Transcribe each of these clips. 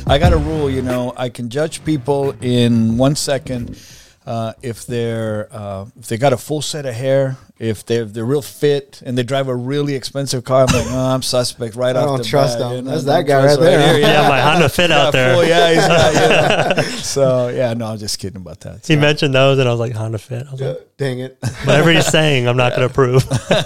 I got a rule, I can judge people in 1 second if they got a full set of hair, if they're real fit, and they drive a really expensive car. I'm like, I'm suspect right off the bat. I don't trust them. That's that guy right there. Yeah, my Honda Fit out there. Full, yeah, he's not. So, no, I'm just kidding about that. So. He mentioned those, and I was like, Honda Fit. I was like, dang it. Whatever he's saying, I'm not going to approve.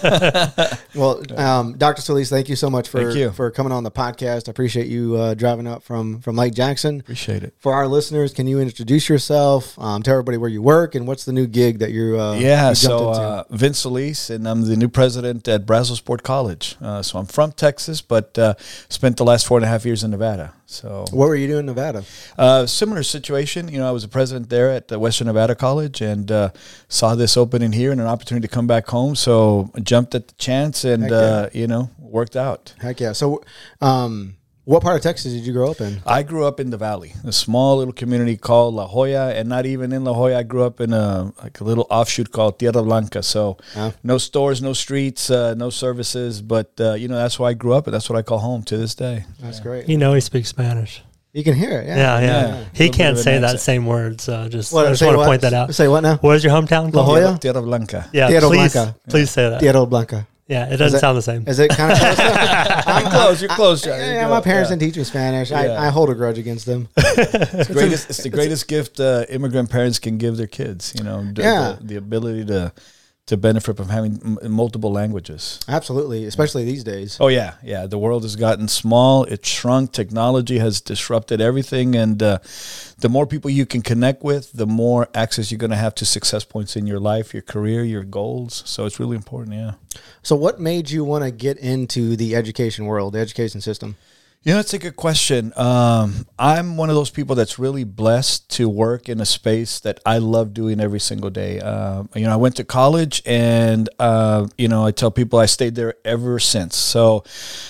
Well, Dr. Solis, thank you so much for coming on the podcast. I appreciate you driving up from Lake Jackson. Appreciate it. For our listeners, can you introduce yourself? Tell everybody where you work and what's the new gig that you jumped into? Vince Solis, and I'm the new president at Brazosport College. So I'm from Texas, but spent the last 4.5 years in Nevada. So what were you doing in Nevada? Similar situation. I was a president there at the Western Nevada College, and saw this opening here and an opportunity to come back home. So I jumped at the chance and, worked out. Heck yeah. So what part of Texas did you grow up in? I grew up in the Valley, a small little community called La Jolla, and not even in La Jolla. I grew up in a little offshoot called Tierra Blanca. So no stores, no streets, no services, but that's where I grew up, and that's what I call home to this day. That's great. He speaks Spanish. You can hear it. Yeah. He can't say that same word, so I just want to point that out. Say what now? What is your hometown called? La Jolla? Tierra Blanca. Yeah, Tierra Blanca. Please say that. Tierra Blanca. Yeah, it doesn't sound the same. Is it kind of close? I'm close. You're close, John. Yeah, my parents didn't teach me Spanish. I hold a grudge against them. It's the greatest gift immigrant parents can give their kids. The ability to benefit from having multiple languages. Absolutely, especially these days. Oh, yeah. The world has gotten small. It's shrunk. Technology has disrupted everything. And the more people you can connect with, the more access you're going to have to success points in your life, your career, your goals. So it's really important, yeah. So what made you want to get into the education world, the education system? It's a good question. I'm one of those people that's really blessed to work in a space that I love doing every single day. I went to college, and, I tell people I stayed there ever since. So,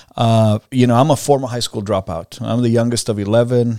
I'm a former high school dropout. I'm the youngest of 11.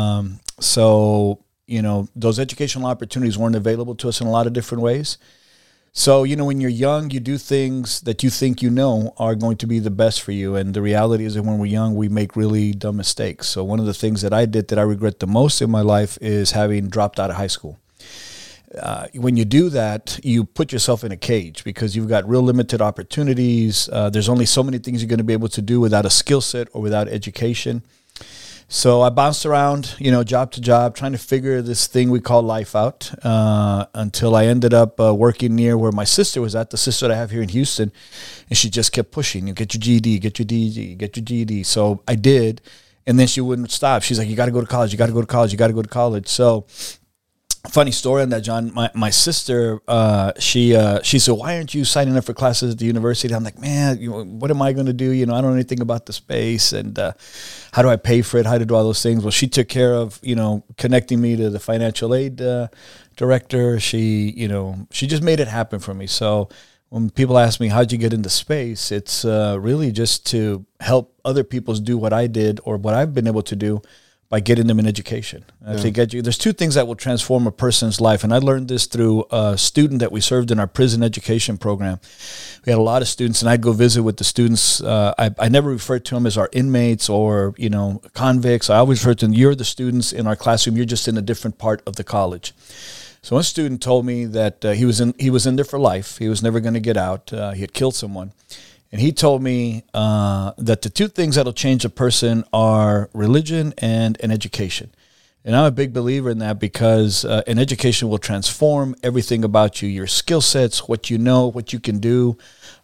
Those educational opportunities weren't available to us in a lot of different ways. So, when you're young, you do things that you think are going to be the best for you. And the reality is that when we're young, we make really dumb mistakes. So one of the things that I did that I regret the most in my life is having dropped out of high school. When you do that, you put yourself in a cage because you've got real limited opportunities. There's only so many things you're going to be able to do without a skill set or without education. So I bounced around, job to job, trying to figure this thing we call life out until I ended up working near where my sister was at, the sister that I have here in Houston, and she just kept pushing, get your GED, get your DED, get your GED. So I did, and then she wouldn't stop. She's like, you got to go to college, you got to go to college, you got to go to college. So funny story on that, John. My sister, she said, why aren't you signing up for classes at the university? I'm like, man, what am I going to do? I don't know anything about the space, and how do I pay for it? How to do all those things? Well, she took care of, connecting me to the financial aid director. She just made it happen for me. So when people ask me, how'd you get into space? It's really just to help other people do what I did or what I've been able to do by getting them in education. I think there's two things that will transform a person's life. And I learned this through a student that we served in our prison education program. We had a lot of students, and I'd go visit with the students. I never referred to them as our inmates or, convicts. I always referred to them, you're the students in our classroom. You're just in a different part of the college. So one student told me that he was in there for life. He was never going to get out. He had killed someone. And he told me that the two things that'll change a person are religion and an education. And I'm a big believer in that because an education will transform everything about you, your skill sets, what you know, what you can do.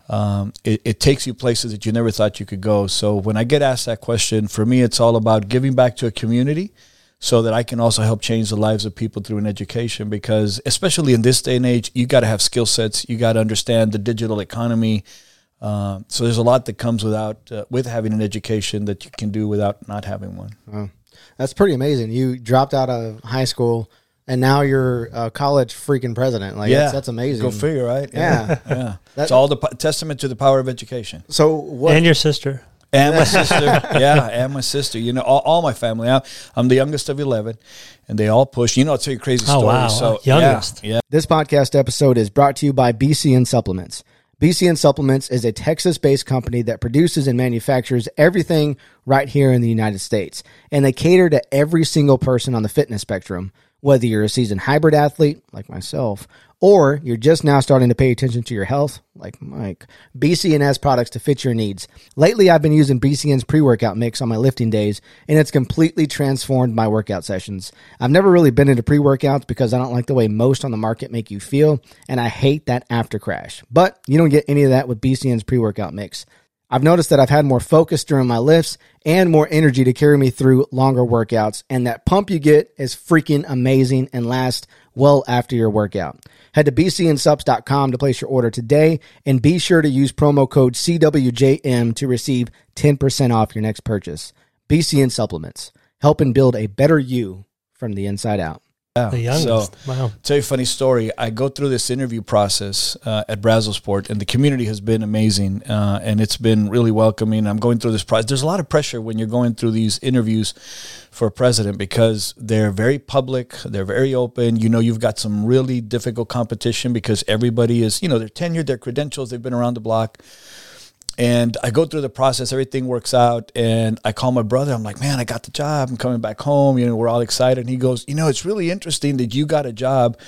It takes you places that you never thought you could go. So when I get asked that question, for me, it's all about giving back to a community so that I can also help change the lives of people through an education. Because especially in this day and age, you got to have skill sets. You got to understand the digital economy. So there's a lot that comes with having an education that you can do without not having one. Wow. That's pretty amazing. You dropped out of high school and now you're a college freaking president. That's amazing. Go figure, right? Yeah. It's all the testament to the power of education. So what? And your sister. And my sister. And my sister. All my family. I'm the youngest of 11, and they all push. I'll tell you a crazy story. Oh, wow. So, youngest. Yeah. This podcast episode is brought to you by BCN Supplements. BCN Supplements is a Texas-based company that produces and manufactures everything right here in the United States. And they cater to every single person on the fitness spectrum, whether you're a seasoned hybrid athlete like myself, or you're just now starting to pay attention to your health like Mike. BCNS products to fit your needs. Lately, I've been using BCN's pre-workout mix on my lifting days, and it's completely transformed my workout sessions. I've never really been into pre-workouts because I don't like the way most on the market make you feel, and I hate that after crash. But you don't get any of that with BCN's pre-workout mix. I've noticed that I've had more focus during my lifts and more energy to carry me through longer workouts, and that pump you get is freaking amazing and lasts well after your workout. Head to bcnsubs.com to place your order today, and be sure to use promo code CWJM to receive 10% off your next purchase. BCN Supplements, helping build a better you from the inside out. Yeah. The youngest. So, wow. Tell you a funny story. I go through this interview process at Brazosport, and the community has been amazing, and it's been really welcoming. I'm going through this process. There's a lot of pressure when you're going through these interviews for president because they're very public, they're very open. You know, you've got some really difficult competition because everybody is, you know, they're tenured, their credentials, they've been around the block. And I go through the process, everything works out, and I call my brother. I'm like, man, I got the job. I'm coming back home. You know, we're all excited. And he goes, you know, it's really interesting that you got a job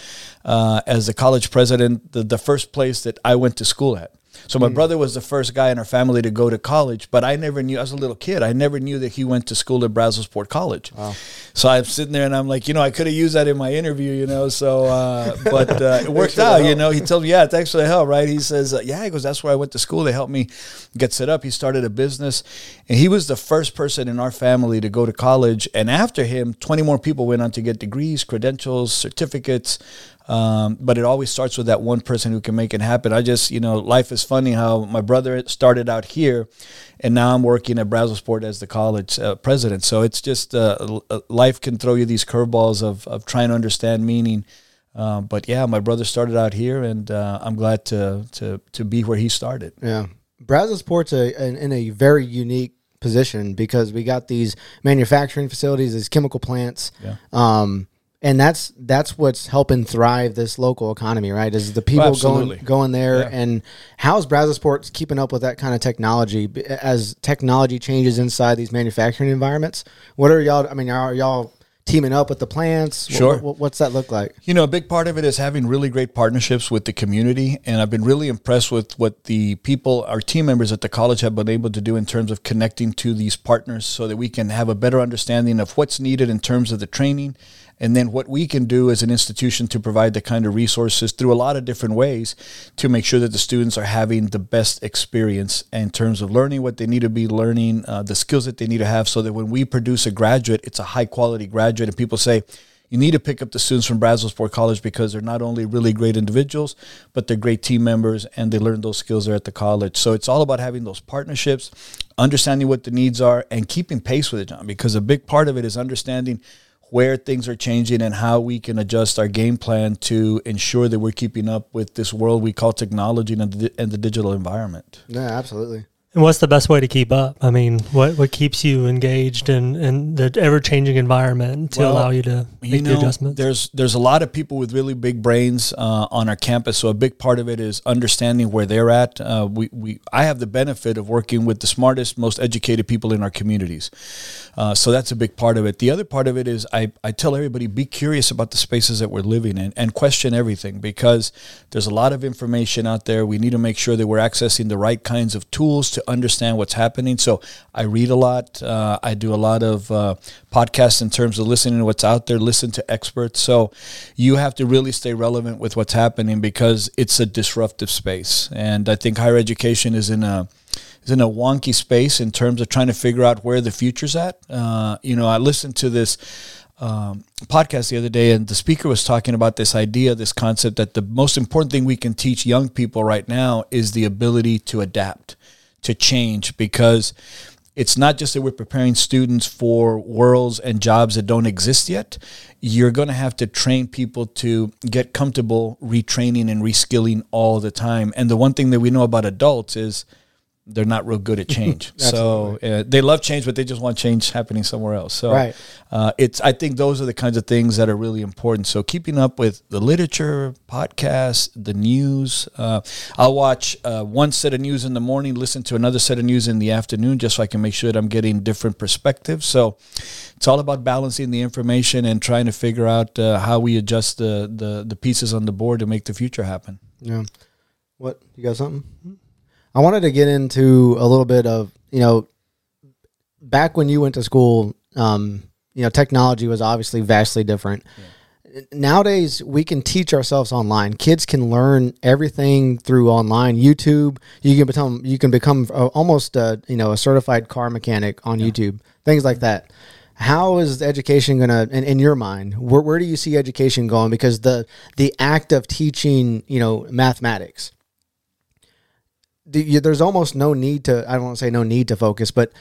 as the college president, the first place that I went to school at. So my brother was the first guy in our family to go to college, but I never knew, I was a little kid, I never knew that he went to school at Brazosport College. Wow. So I'm sitting there and I'm like, you know, I could have used that in my interview, you know, so, but it worked out, you know. He told me, yeah, thanks for the help, right? He says, yeah, he goes, that's where I went to school. They helped me get set up. He started a business, and he was the first person in our family to go to college. And after him, 20 more people went on to get degrees, credentials, certificates. But it always starts with that one person who can make it happen. I just, you know, life is funny how my brother started out here, and now I'm working at Brazosport as the college president. So it's just life can throw you these curveballs of trying to understand meaning. But yeah, my brother started out here, and I'm glad to be where he started. Yeah, Brazosport's in a very unique position because we got these manufacturing facilities, these chemical plants. Yeah. And that's what's helping thrive this local economy, right? Is the people going there, yeah. And how's Brazosport keeping up with that kind of technology as technology changes inside these manufacturing environments? What are y'all? I mean, are y'all teaming up with the plants? Sure. What's that look like? You know, a big part of it is having really great partnerships with the community, and I've been really impressed with what the people, our team members at the college, have been able to do in terms of connecting to these partners so that we can have a better understanding of what's needed in terms of the training, and then what we can do as an institution to provide the kind of resources through a lot of different ways to make sure that the students are having the best experience in terms of learning what they need to be learning, the skills that they need to have, so that when we produce a graduate, it's a high-quality graduate. And people say, you need to pick up the students from Brazosport College because they're not only really great individuals, but they're great team members, and they learn those skills there at the college. So it's all about having those partnerships, understanding what the needs are, and keeping pace with it, John, because a big part of it is understanding where things are changing and how we can adjust our game plan to ensure that we're keeping up with this world we call technology and the digital environment. Yeah, absolutely. And what's the best way to keep up? I mean, what keeps you engaged in the ever-changing environment to allow you to make the adjustments? There's a lot of people with really big brains on our campus, so a big part of it is understanding where they're at. I have the benefit of working with the smartest, most educated people in our communities, so that's a big part of it. The other part of it is I tell everybody, be curious about the spaces that we're living in and question everything, because there's a lot of information out there. We need to make sure that we're accessing the right kinds of tools to understand what's happening. So I read a lot. I do a lot of podcasts in terms of listening to what's out there, listen to experts. So you have to really stay relevant with what's happening because it's a disruptive space. And I think higher education is in a wonky space in terms of trying to figure out where the future's at. I listened to this podcast the other day, and the speaker was talking about this idea, this concept that the most important thing we can teach young people right now is the ability to adapt, to change, because it's not just that we're preparing students for worlds and jobs that don't exist yet. You're going to have to train people to get comfortable retraining and reskilling all the time. And the one thing that we know about adults is they're not real good at change. So they love change, but they just want change happening somewhere else. So I think those are the kinds of things that are really important. So keeping up with the literature, podcasts, the news. I'll watch one set of news in the morning, listen to another set of news in the afternoon, just so I can make sure that I'm getting different perspectives. So it's all about balancing the information and trying to figure out how we adjust the pieces on the board to make the future happen. Yeah. What, you got something? I wanted to get into a little bit of, back when you went to school, technology was obviously vastly different. Yeah. Nowadays, we can teach ourselves online. Kids can learn everything through online. YouTube, you can become almost a certified car mechanic on YouTube, things like that. How is education going to, in your mind, where do you see education going? Because the act of teaching, mathematics, there's almost no need to, I don't want to say no need to focus, but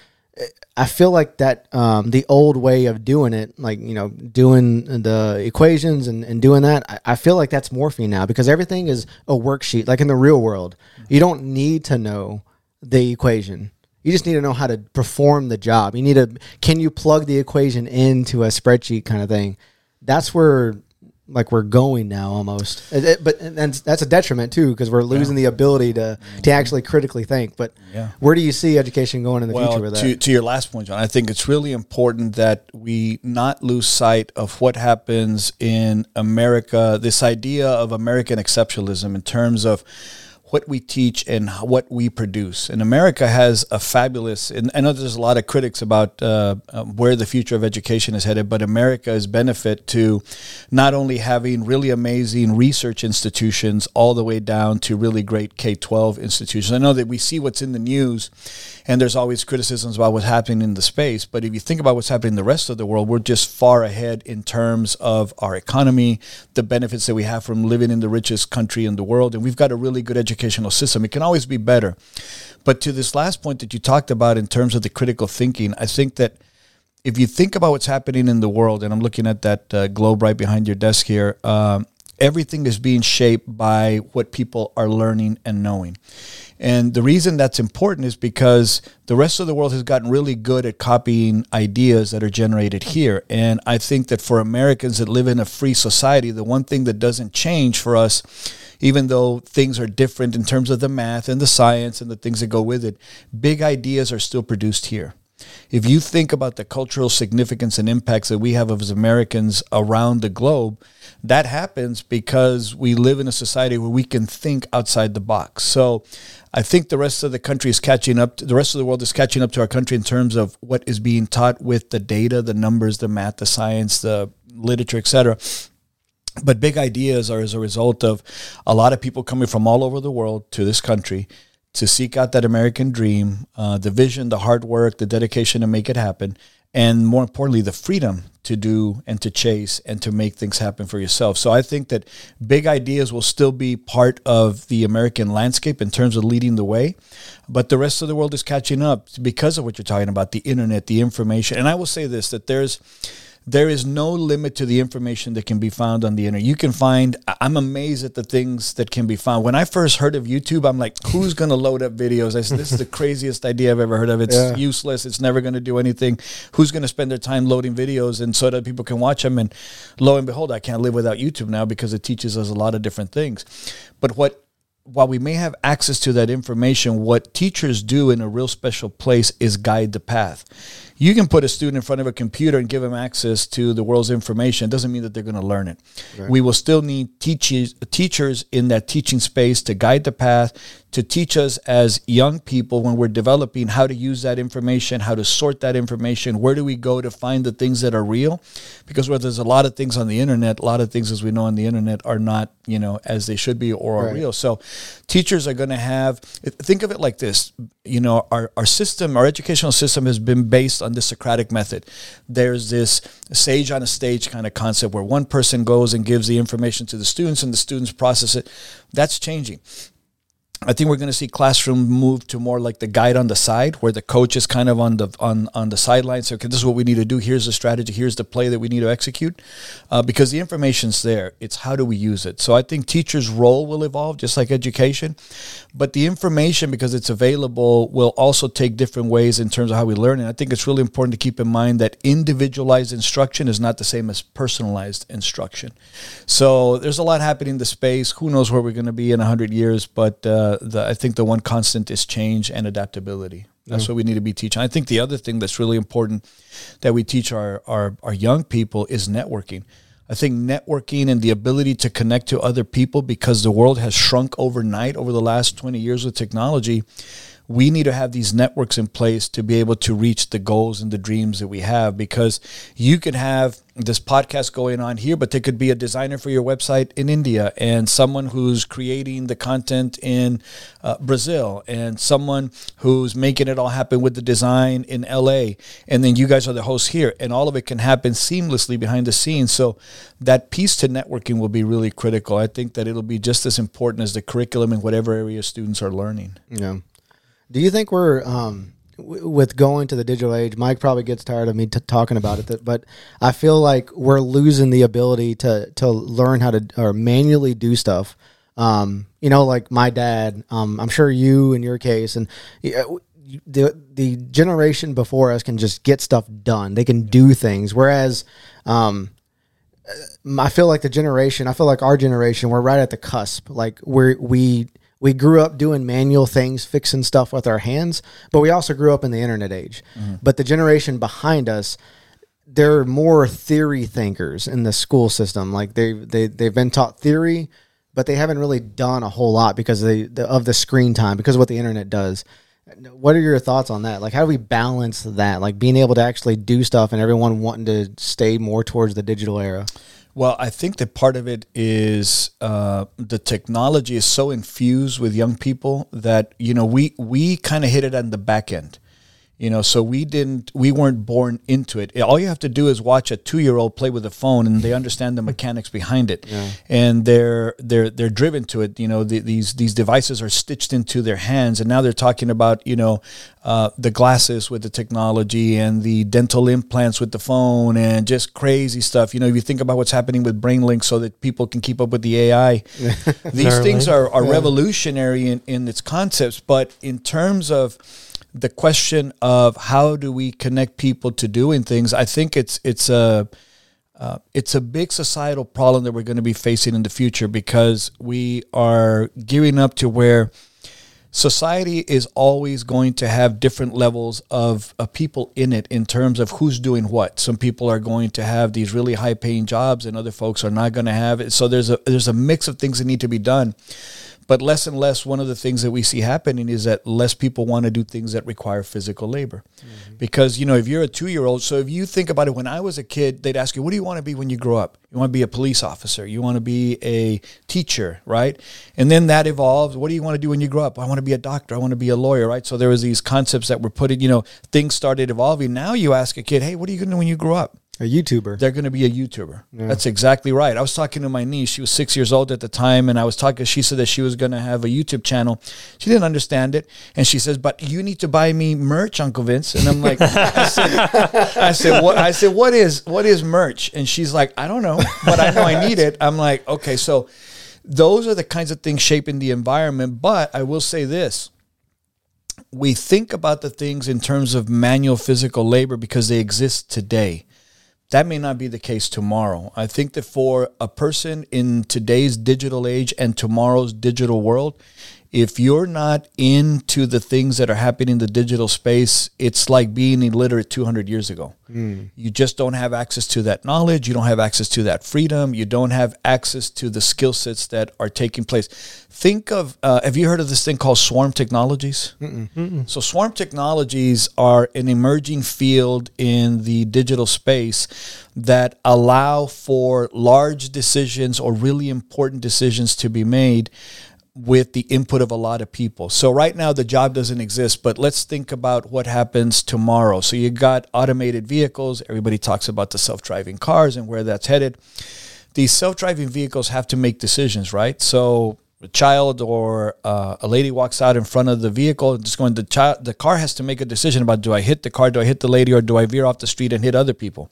I feel like that the old way of doing it, like, doing the equations and doing that, I feel like that's morphing now because everything is a worksheet. Like in the real world, you don't need to know the equation. You just need to know how to perform the job. Can you plug the equation into a spreadsheet kind of thing? That's where we're going now almost. But that's a detriment too, because we're losing the ability to actually critically think. But where do you see education going in the future with that? To your last point, John, I think it's really important that we not lose sight of what happens in America, this idea of American exceptionalism in terms of what we teach and what we produce. And America has a fabulous, and I know there's a lot of critics about where the future of education is headed, but America is benefit to not only having really amazing research institutions all the way down to really great K-12 institutions. I know that we see what's in the news and there's always criticisms about what's happening in the space, but if you think about what's happening in the rest of the world, we're just far ahead in terms of our economy, the benefits that we have from living in the richest country in the world, and we've got a really good educational system. It can always be better. But to this last point that you talked about in terms of the critical thinking, I think that if you think about what's happening in the world, and I'm looking at that globe right behind your desk here, everything is being shaped by what people are learning and knowing. And the reason that's important is because the rest of the world has gotten really good at copying ideas that are generated here. And I think that for Americans that live in a free society, the one thing that doesn't change for us, even though things are different in terms of the math and the science and the things that go with it, big ideas are still produced here. If you think about the cultural significance and impacts that we have as Americans around the globe, that happens because we live in a society where we can think outside the box. So I think the rest of the country is catching up. The rest of the world is catching up to our country in terms of what is being taught with the data, the numbers, the math, the science, the literature, etc. But big ideas are as a result of a lot of people coming from all over the world to this country to seek out that American dream, the vision, the hard work, the dedication to make it happen, and more importantly, the freedom to do and to chase and to make things happen for yourself. So I think that big ideas will still be part of the American landscape in terms of leading the way, but the rest of the world is catching up because of what you're talking about, the internet, the information. And I will say this, that there is no limit to the information that can be found on the internet. You can find, I'm amazed at the things that can be found. When I first heard of YouTube, I'm like, who's going to load up videos? I said, this is the craziest idea I've ever heard of. It's useless. It's never going to do anything. Who's going to spend their time loading videos and so that people can watch them? And lo and behold, I can't live without YouTube now because it teaches us a lot of different things. But while we may have access to that information, what teachers do in a real special place is guide the path. You can put a student in front of a computer and give them access to the world's information. It doesn't mean that they're going to learn it. Right. We will still need teachers in that teaching space to guide the path, to teach us as young people when we're developing how to use that information, how to sort that information, where do we go to find the things that are real? Because where there's a lot of things on the internet, a lot of things as we know on the internet are not, as they should be or are real. So teachers are going to have, think of it like this, our system, our educational system has been based on the Socratic method. There's this sage on a stage kind of concept where one person goes and gives the information to the students and the students process it. That's changing. I think we're going to see classroom move to more like the guide on the side, where the coach is kind of on the sideline. So, okay, this is what we need to do. Here's the strategy. Here's the play that we need to execute, because the information's there. It's how do we use it. So I think teachers' role will evolve, just like education. But the information, because it's available, will also take different ways in terms of how we learn. And I think it's really important to keep in mind that individualized instruction is not the same as personalized instruction. So there's a lot happening in the space. Who knows where we're going to be in 100 years, but I think the one constant is change and adaptability. That's what we need to be teaching. I think the other thing that's really important that we teach our young people is networking. I think networking and the ability to connect to other people, because the world has shrunk overnight over the last 20 years with technology. We need to have these networks in place to be able to reach the goals and the dreams that we have, because you could have this podcast going on here, but there could be a designer for your website in India, and someone who's creating the content in Brazil, and someone who's making it all happen with the design in LA. And then you guys are the hosts here, and all of it can happen seamlessly behind the scenes. So that piece to networking will be really critical. I think that it'll be just as important as the curriculum in whatever area students are learning. Yeah. Do you think we're, with going to the digital age, Mike probably gets tired of me talking about it, but I feel like we're losing the ability to learn how to or manually do stuff. Like my dad, I'm sure you in your case, and the generation before us can just get stuff done. They can do things. Whereas, I feel like our generation, we're right at the cusp. Like we grew up doing manual things, fixing stuff with our hands, but we also grew up in the internet age. Mm-hmm. But the generation behind us, they're more theory thinkers in the school system. Like they've been taught theory, but they haven't really done a whole lot because of the screen time, because of what the internet does. What are your thoughts on that? Like, how do we balance that? Like being able to actually do stuff and everyone wanting to stay more towards the digital era? Well, I think that part of it is the technology is so infused with young people that, we kind of hit it on the back end. So we weren't born into it. All you have to do is watch a 2-year-old play with a phone, and they understand the mechanics behind it, and they're driven to it. These devices are stitched into their hands, and now they're talking about the glasses with the technology and the dental implants with the phone and just crazy stuff. If you think about what's happening with BrainLink, so that people can keep up with the AI, these things are revolutionary in its concepts, but in terms of the question of how do we connect people to doing things, I think it's a big societal problem that we're going to be facing in the future, because we are gearing up to where society is always going to have different levels of people in it in terms of who's doing what. Some people are going to have these really high paying jobs, and other folks are not going to have it. So there's a mix of things that need to be done. But less and less, one of the things that we see happening is that less people want to do things that require physical labor. Mm-hmm. Because, if you're a 2-year-old, so if you think about it, when I was a kid, they'd ask you, what do you want to be when you grow up? You want to be a police officer. You want to be a teacher, right? And then that evolves. What do you want to do when you grow up? I want to be a doctor. I want to be a lawyer, right? So there was these concepts that were put in, things started evolving. Now you ask a kid, hey, what are you going to do when you grow up? A YouTuber. They're going to be a YouTuber. Yeah. That's exactly right. I was talking to my niece. She was 6 years old at the time, and she said that she was going to have a YouTube channel. She didn't understand it, and she says, but you need to buy me merch, Uncle Vince. And I'm like, I said, what is merch? And she's like, I don't know, but I know I need it. I'm like, okay, so those are the kinds of things shaping the environment. But I will say this. We think about the things in terms of manual physical labor because they exist today. That may not be the case tomorrow. I think that for a person in today's digital age and tomorrow's digital world, if you're not into the things that are happening in the digital space, it's like being illiterate 200 years ago. Mm. You just don't have access to that knowledge. You don't have access to that freedom. You don't have access to the skill sets that are taking place. Think of, have you heard of this thing called swarm technologies? Mm-mm. Mm-mm. So swarm technologies are an emerging field in the digital space that allow for large decisions or really important decisions to be made with the input of a lot of people. So right now the job doesn't exist, but let's think about what happens tomorrow. So you got automated vehicles. Everybody talks about the self-driving cars and where that's headed. These self-driving vehicles have to make decisions, right? So a child or a lady walks out in front of the vehicle, just going, the car has to make a decision about, do I hit the car, do I hit the lady, or do I veer off the street and hit other people?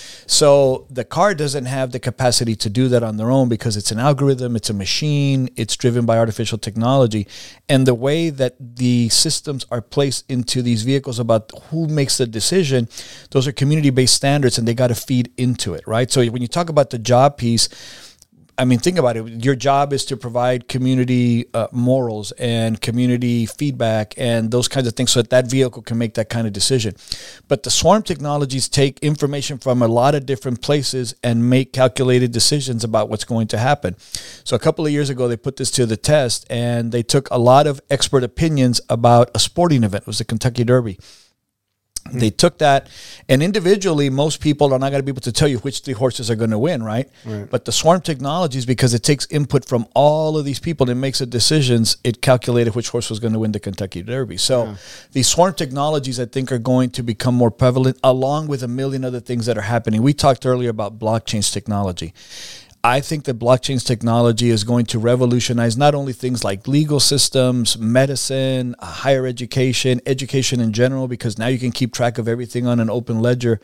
So the car doesn't have the capacity to do that on their own because it's an algorithm, it's a machine, it's driven by artificial technology. And the way that the systems are placed into these vehicles about who makes the decision, those are community-based standards, and they got to feed into it, right? So when you talk about the job piece, I mean, think about it. Your job is to provide community morals and community feedback and those kinds of things so that vehicle can make that kind of decision. But the swarm technologies take information from a lot of different places and make calculated decisions about what's going to happen. So a couple of years ago, they put this to the test, and they took a lot of expert opinions about a sporting event. It was the Kentucky Derby. They took that, and individually, most people are not going to be able to tell you which 3 horses are going to win, right? But the swarm technologies, because it takes input from all of these people and makes the decisions, it calculated which horse was going to win the Kentucky Derby. So these swarm technologies, I think, are going to become more prevalent, along with a million other things that are happening. We talked earlier about blockchain technology. I think that blockchain technology is going to revolutionize not only things like legal systems, medicine, higher education in general, because now you can keep track of everything on an open ledger.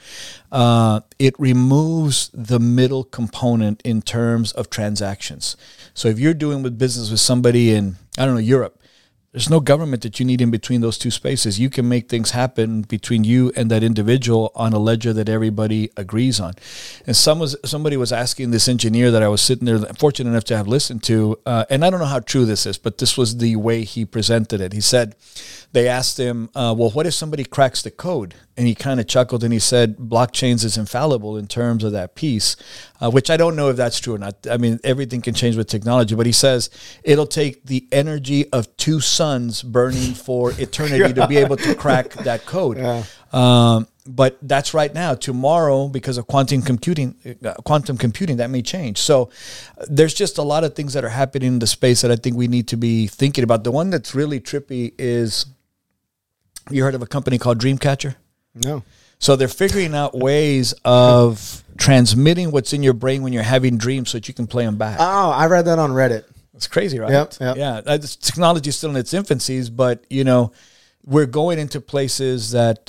It removes the middle component in terms of transactions. So if you're doing business with somebody in, I don't know, Europe, there's no government that you need in between those two spaces. You can make things happen between you and that individual on a ledger that everybody agrees on. And somebody was asking this engineer that I was sitting there, fortunate enough to have listened to, and I don't know how true this is, but this was the way he presented it. He said, they asked him, well, what if somebody cracks the code? And he kind of chuckled and he said, blockchains is infallible in terms of that piece, which I don't know if that's true or not. I mean, everything can change with technology, but he says it'll take the energy of 2 suns burning for eternity to be able to crack that code. But that's right now. Tomorrow, because of quantum computing, that may change. So there's just a lot of things that are happening in the space that I think we need to be thinking about. The one that's really trippy is, you heard of a company called Dreamcatcher? No. So they're figuring out ways of transmitting what's in your brain when you're having dreams so that you can play them back. Oh, I read that on Reddit. It's crazy, right? Yep. Yeah. This technology is still in its infancies, but, we're going into places that,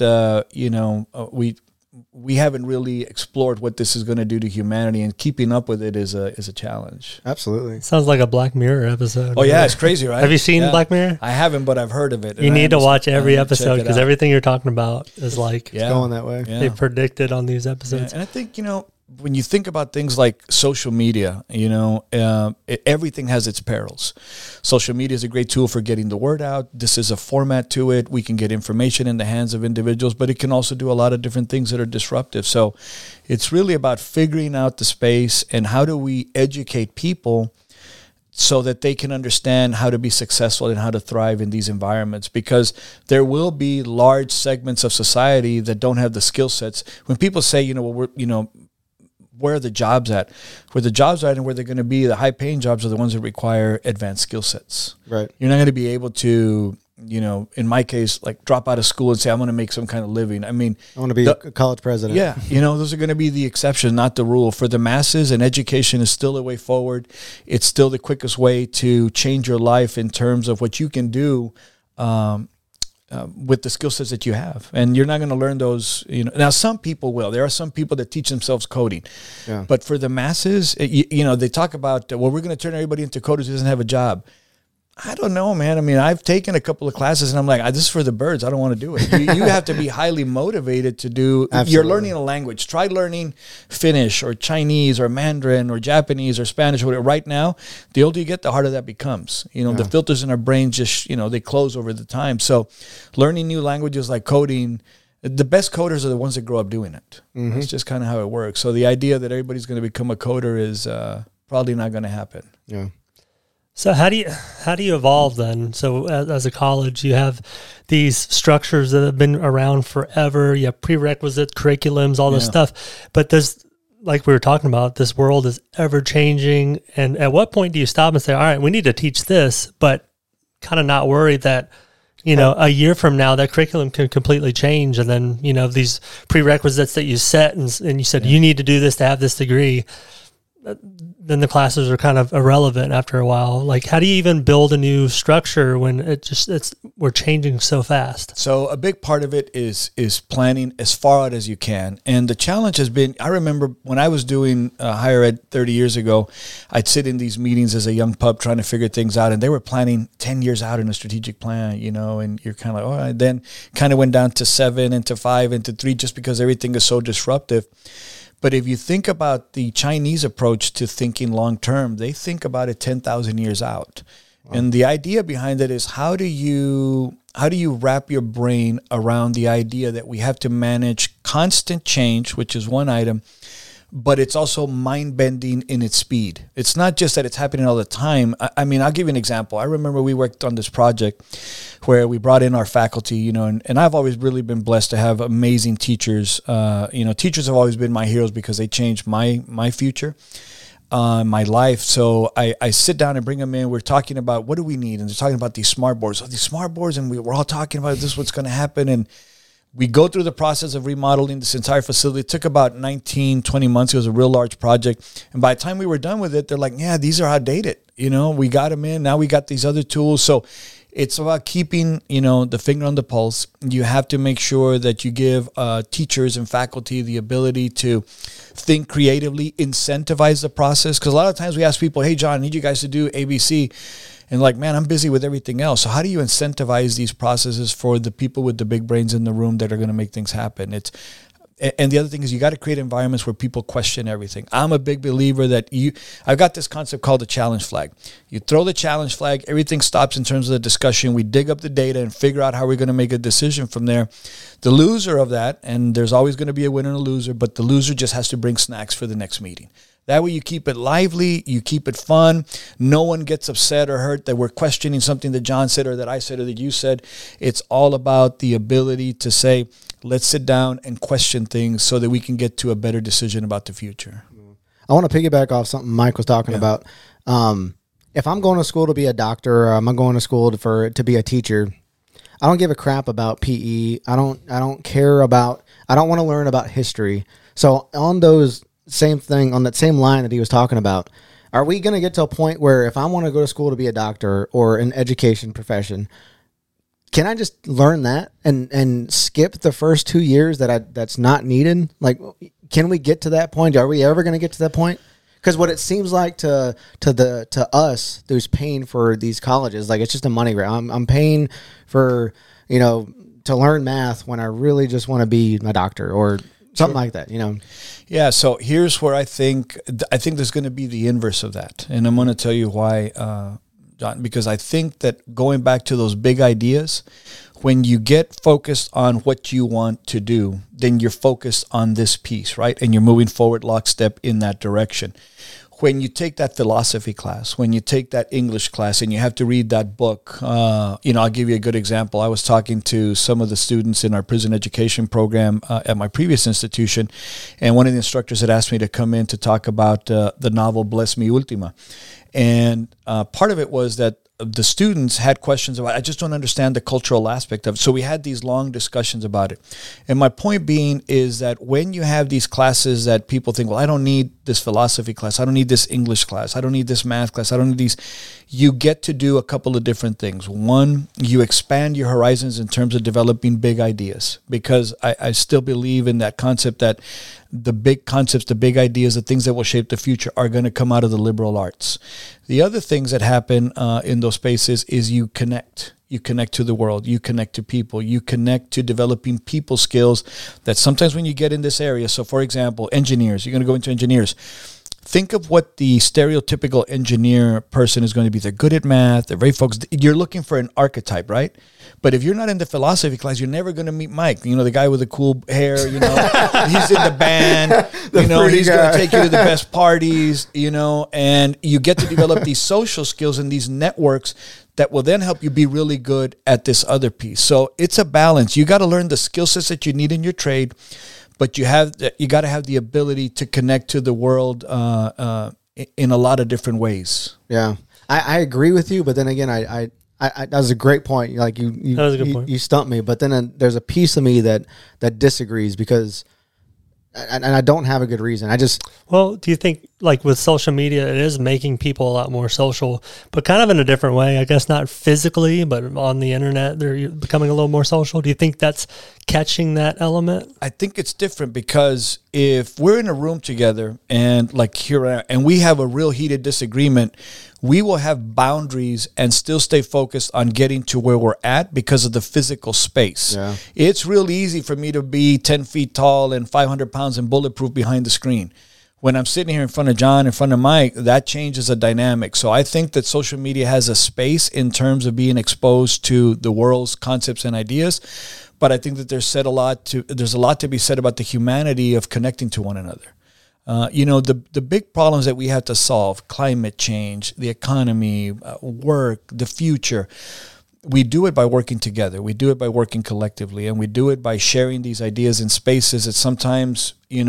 we haven't really explored what this is going to do to humanity, and keeping up with it is a challenge. Absolutely. Sounds like a Black Mirror episode. Oh, yeah. It's crazy, right? Have you seen Black Mirror? I haven't, but I've heard of it. You need to watch every episode, because everything you're talking about is like it's going that way. They predicted on these episodes. And I think, when you think about things like social media, everything has its perils. Social media is a great tool for getting the word out. This is a format to it. We can get information in the hands of individuals, but it can also do a lot of different things that are disruptive. So it's really about figuring out the space and how do we educate people so that they can understand how to be successful and how to thrive in these environments, because there will be large segments of society that don't have the skill sets. When people say, where are the jobs at? Where the jobs are at and where they're going to be, the high-paying jobs are the ones that require advanced skill sets. Right. You're not going to be able to, in my case, like drop out of school and say, I'm going to make some kind of living. I mean, I want to be a college president. Yeah. Those are going to be the exception, not the rule. For the masses, and education is still the way forward. It's still the quickest way to change your life in terms of what you can do with the skill sets that you have. And you're not going to learn those, Now, some people will. There are some people that teach themselves coding. Yeah. But for the masses, they talk about, we're going to turn everybody into coders who doesn't have a job. I don't know, man. I mean, I've taken a couple of classes and I'm like, this is for the birds. I don't want to do it. You have to be highly motivated to do. Absolutely. You're learning a language. Try learning Finnish or Chinese or Mandarin or Japanese or Spanish or whatever. Right now, the older you get, the harder that becomes. The filters in our brain just, they close over the time. So learning new languages like coding, the best coders are the ones that grow up doing it. Mm-hmm. That's just kind of how it works. So the idea that everybody's going to become a coder is probably not going to happen. Yeah. So how do you evolve then? So as a college, you have these structures that have been around forever. You have prerequisite curriculums, all this stuff. But there's, like we were talking about, this world is ever changing. And at what point do you stop and say, all right, we need to teach this, but kind of not worry that, a year from now, that curriculum can completely change. And then, these prerequisites that you set and you said, you need to do this to have this degree. then the classes are kind of irrelevant after a while. Like, how do you even build a new structure when we're changing so fast? So a big part of it is planning as far out as you can. And the challenge has been, I remember when I was doing higher ed 30 years ago, I'd sit in these meetings as a young pup trying to figure things out, and they were planning 10 years out in a strategic plan, and you're kind of like, oh, and then kind of went down to 7 and to 5 and to 3 just because everything is so disruptive. But if you think about the Chinese approach to thinking long term, they think about it 10,000 years out. Wow. And the idea behind it is how do you wrap your brain around the idea that we have to manage constant change, which is one item, but it's also mind-bending in its speed. It's not just that it's happening all the time. I mean, I'll give you an example. I remember we worked on this project where we brought in our faculty, and I've always really been blessed to have amazing teachers. Teachers have always been my heroes because they changed my future, my life. So I sit down and bring them in. We're talking about what do we need? And they're talking about these smart boards. So these smart boards, and we're all talking about this is what's going to happen. And we go through the process of remodeling this entire facility. It took about 19, 20 months. It was a real large project. And by the time we were done with it, they're like, yeah, these are outdated. We got them in. Now we got these other tools. So it's about keeping, the finger on the pulse. You have to make sure that you give teachers and faculty the ability to think creatively, incentivize the process. Because a lot of times we ask people, hey, John, I need you guys to do ABC. And like, man, I'm busy with everything else. So how do you incentivize these processes for the people with the big brains in the room that are going to make things happen? And the other thing is you got to create environments where people question everything. I'm a big believer that I've got this concept called the challenge flag. You throw the challenge flag, everything stops in terms of the discussion. We dig up the data and figure out how we're going to make a decision from there. The loser of that, and there's always going to be a winner and a loser, but the loser just has to bring snacks for the next meeting. That way you keep it lively, you keep it fun. No one gets upset or hurt that we're questioning something that John said or that I said or that you said. It's all about the ability to say, let's sit down and question things so that we can get to a better decision about the future. I want to piggyback off something Mike was talking about. If I'm going to school to be a doctor or I'm going to school to be a teacher, I don't give a crap about PE. I don't care about, I don't want to learn about history. So on those same thing, on that same line that he was talking about, are we going to get to a point where if I want to go to school to be a doctor or an education profession, can I just learn that and skip the first 2 years that's not needed? Like, can we get to that point? Are we ever going to get to that point? Because what it seems like to us who's paying for these colleges, like it's just a money grab. I'm paying for to learn math when I really just want to be a doctor or something like that, Yeah, so here's where I think there's going to be the inverse of that. And I'm going to tell you why, John, because I think that going back to those big ideas, when you get focused on what you want to do, then you're focused on this piece, right? And you're moving forward lockstep in that direction. When you take that philosophy class, when you take that English class and you have to read that book, I'll give you a good example. I was talking to some of the students in our prison education program at my previous institution, and one of the instructors had asked me to come in to talk about the novel Bless Me Ultima. And part of it was that the students had questions about, I just don't understand the cultural aspect of it. So we had these long discussions about it. And my point being is that when you have these classes that people think, well, I don't need this philosophy class, I don't need this English class, I don't need this math class, I don't need these, you get to do a couple of different things. One, you expand your horizons in terms of developing big ideas, because I still believe in that concept that the big concepts, the big ideas, the things that will shape the future are going to come out of the liberal arts. The other things that happen in those spaces is you connect. You connect to the world. You connect to people. You connect to developing people skills that sometimes when you get in this area, so for example, engineers, you're going to go into engineers. Think of what the stereotypical engineer person is going to be. They're good at math. They're very focused. You're looking for an archetype, right? But if you're not in the philosophy class, you're never going to meet Mike. The guy with the cool hair, he's in the band, he's going to take you to the best parties, and you get to develop these social skills and these networks that will then help you be really good at this other piece. So it's a balance. You got to learn the skill sets that you need in your trade, but you got to have the ability to connect to the world in a lot of different ways. Yeah, I agree with you, but then again, I that was a great point. Like that was a good point. You stumped me, but then there's a piece of me that disagrees because, and I don't have a good reason. Well, do you think like with social media, it is making people a lot more social, but kind of in a different way. I guess not physically, but on the internet, they're becoming a little more social. Do you think that's catching that element? I think it's different because if we're in a room together and like here, and we have a real heated disagreement, we will have boundaries and still stay focused on getting to where we're at because of the physical space. Yeah. It's real easy for me to be 10 feet tall and 500 pounds and bulletproof behind the screen. When I'm sitting here in front of John, in front of Mike, that changes the dynamic. So I think that social media has a space in terms of being exposed to the world's concepts and ideas. But I think that there's a lot to be said about the humanity of connecting to one another. The big problems that we have to solve, climate change, the economy, work, the future, we do it by working together. We do it by working collectively, and we do it by sharing these ideas in spaces that sometimes,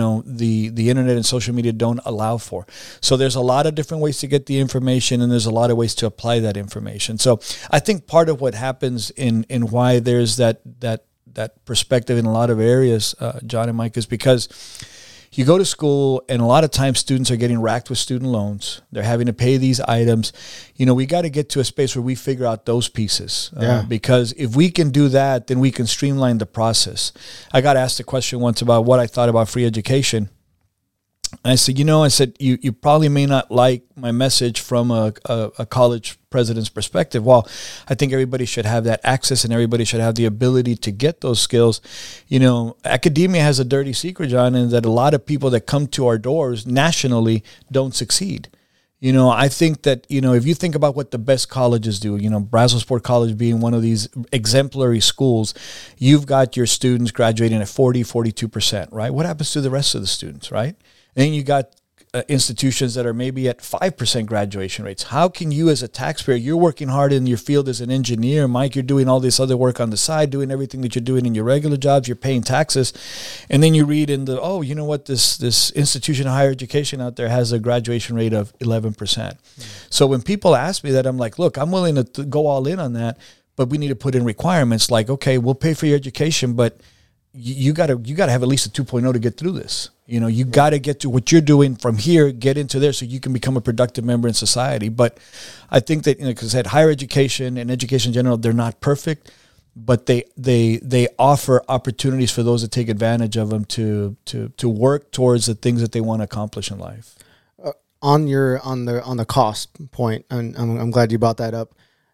the internet and social media don't allow for. So there's a lot of different ways to get the information, and there's a lot of ways to apply that information. So I think part of what happens in why there's that perspective in a lot of areas, John and Mike, is because you go to school, and a lot of times students are getting racked with student loans. They're having to pay these items. We got to get to a space where we figure out those pieces. Because if we can do that, then we can streamline the process. I got asked a question once about what I thought about free education. And I said, you probably may not like my message from a college president's perspective. Well, I think everybody should have that access, and everybody should have the ability to get those skills. Academia has a dirty secret, John, in that a lot of people that come to our doors nationally don't succeed. I think that, if you think about what the best colleges do, Brazosport College being one of these exemplary schools, you've got your students graduating at 42%, right? What happens to the rest of the students, right? Then you got institutions that are maybe at 5% graduation rates. How can you, as a taxpayer, you're working hard in your field as an engineer, Mike, you're doing all this other work on the side, doing everything that you're doing in your regular jobs, you're paying taxes, and then you read in this institution of higher education out there has a graduation rate of 11%. So when people ask me that, I'm like, look, I'm willing to go all in on that, but we need to put in requirements like, okay, we'll pay for your education, but you got to have at least a 2.0 to get through this. You got to get to what you're doing from here, get into there so you can become a productive member in society. But I think that, because I said higher education and education in general, they're not perfect, but they offer opportunities for those that take advantage of them to work towards the things that they want to accomplish in life. On the cost point, and I'm glad you brought that up.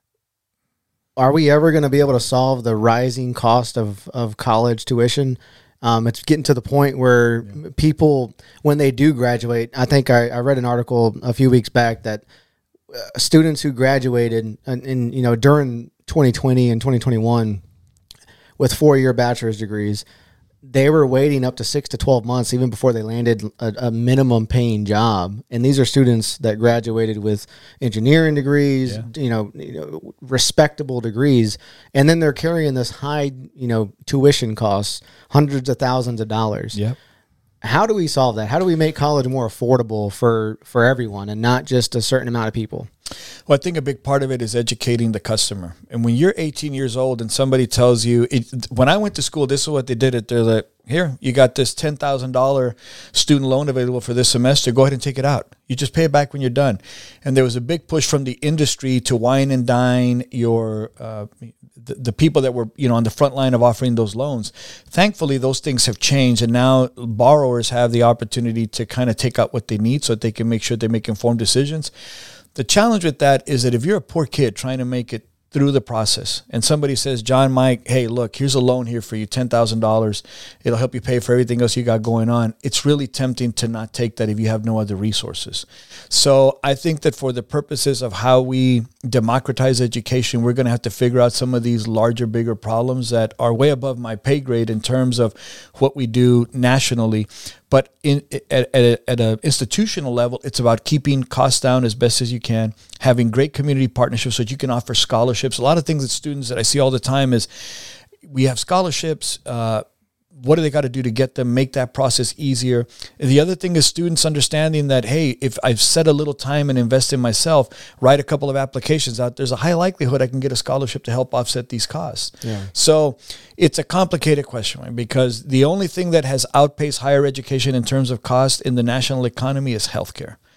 Are we ever going to be able to solve the rising cost of college tuition? It's getting to the point where people, when they do graduate, I think I read an article a few weeks back that students who graduated during 2020 and 2021 with 4-year bachelor's degrees, they were waiting up to 6 to 12 months even before they landed a minimum paying job. And these are students that graduated with engineering degrees, respectable degrees. And then they're carrying this high, tuition costs, hundreds of thousands of dollars. Yep. How do we solve that? How do we make college more affordable for everyone and not just a certain amount of people? Well, I think a big part of it is educating the customer. And when you're 18 years old and somebody tells you, when I went to school, this is what they did. They're like, here, you got this $10,000 student loan available for this semester. Go ahead and take it out. You just pay it back when you're done. And there was a big push from the industry to wine and dine the people that were on the front line of offering those loans. Thankfully, those things have changed, and now borrowers have the opportunity to kind of take out what they need so that they can make sure they make informed decisions. The challenge with that is that if you're a poor kid trying to make it through the process and somebody says, John, Mike, hey, look, here's a loan here for you, $10,000. It'll help you pay for everything else you got going on. It's really tempting to not take that if you have no other resources. So I think that for the purposes of how we democratize education, we're going to have to figure out some of these larger, bigger problems that are way above my pay grade in terms of what we do nationally. But at an institutional level, it's about keeping costs down as best as you can, having great community partnerships so that you can offer scholarships. A lot of things that students that I see all the time is we have scholarships. What do they got to do to get them, make that process easier? And the other thing is students understanding that, hey, if I've set a little time and invest in myself, write a couple of applications out, there's a high likelihood I can get a scholarship to help offset these costs. Yeah. So it's a complicated question, right? Because the only thing that has outpaced higher education in terms of cost in the national economy is healthcare.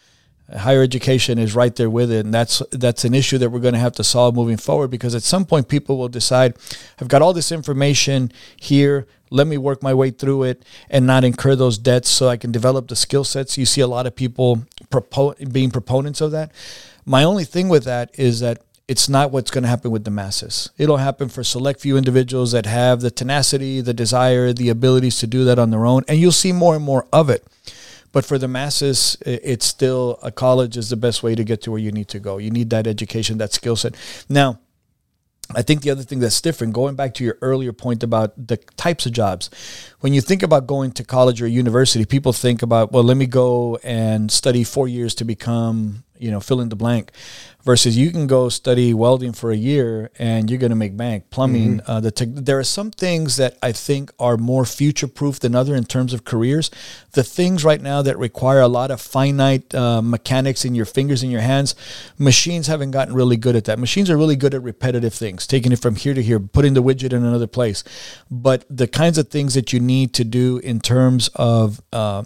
Higher education is right there with it, and that's an issue that we're going to have to solve moving forward, because at some point people will decide, I've got all this information here, let me work my way through it and not incur those debts so I can develop the skill sets. You see a lot of people being proponents of that. My only thing with that is that it's not what's going to happen with the masses. It'll happen for select few individuals that have the tenacity, the desire, the abilities to do that on their own, and you'll see more and more of it. But for the masses, it's still, a college is the best way to get to where you need to go. You need that education, that skill set. Now, I think the other thing that's different, going back to your earlier point about the types of jobs, when you think about going to college or university, people think about, well, let me go and study 4 years to become, fill in the blank, versus you can go study welding for a year and you're going to make bank. Plumbing, there are some things that I think are more future-proof than other in terms of careers. The things right now that require a lot of finite mechanics in your fingers and your hands, machines haven't gotten really good at that. Machines are really good at repetitive things, taking it from here to here, putting the widget in another place. But the kinds of things that you need to do in terms of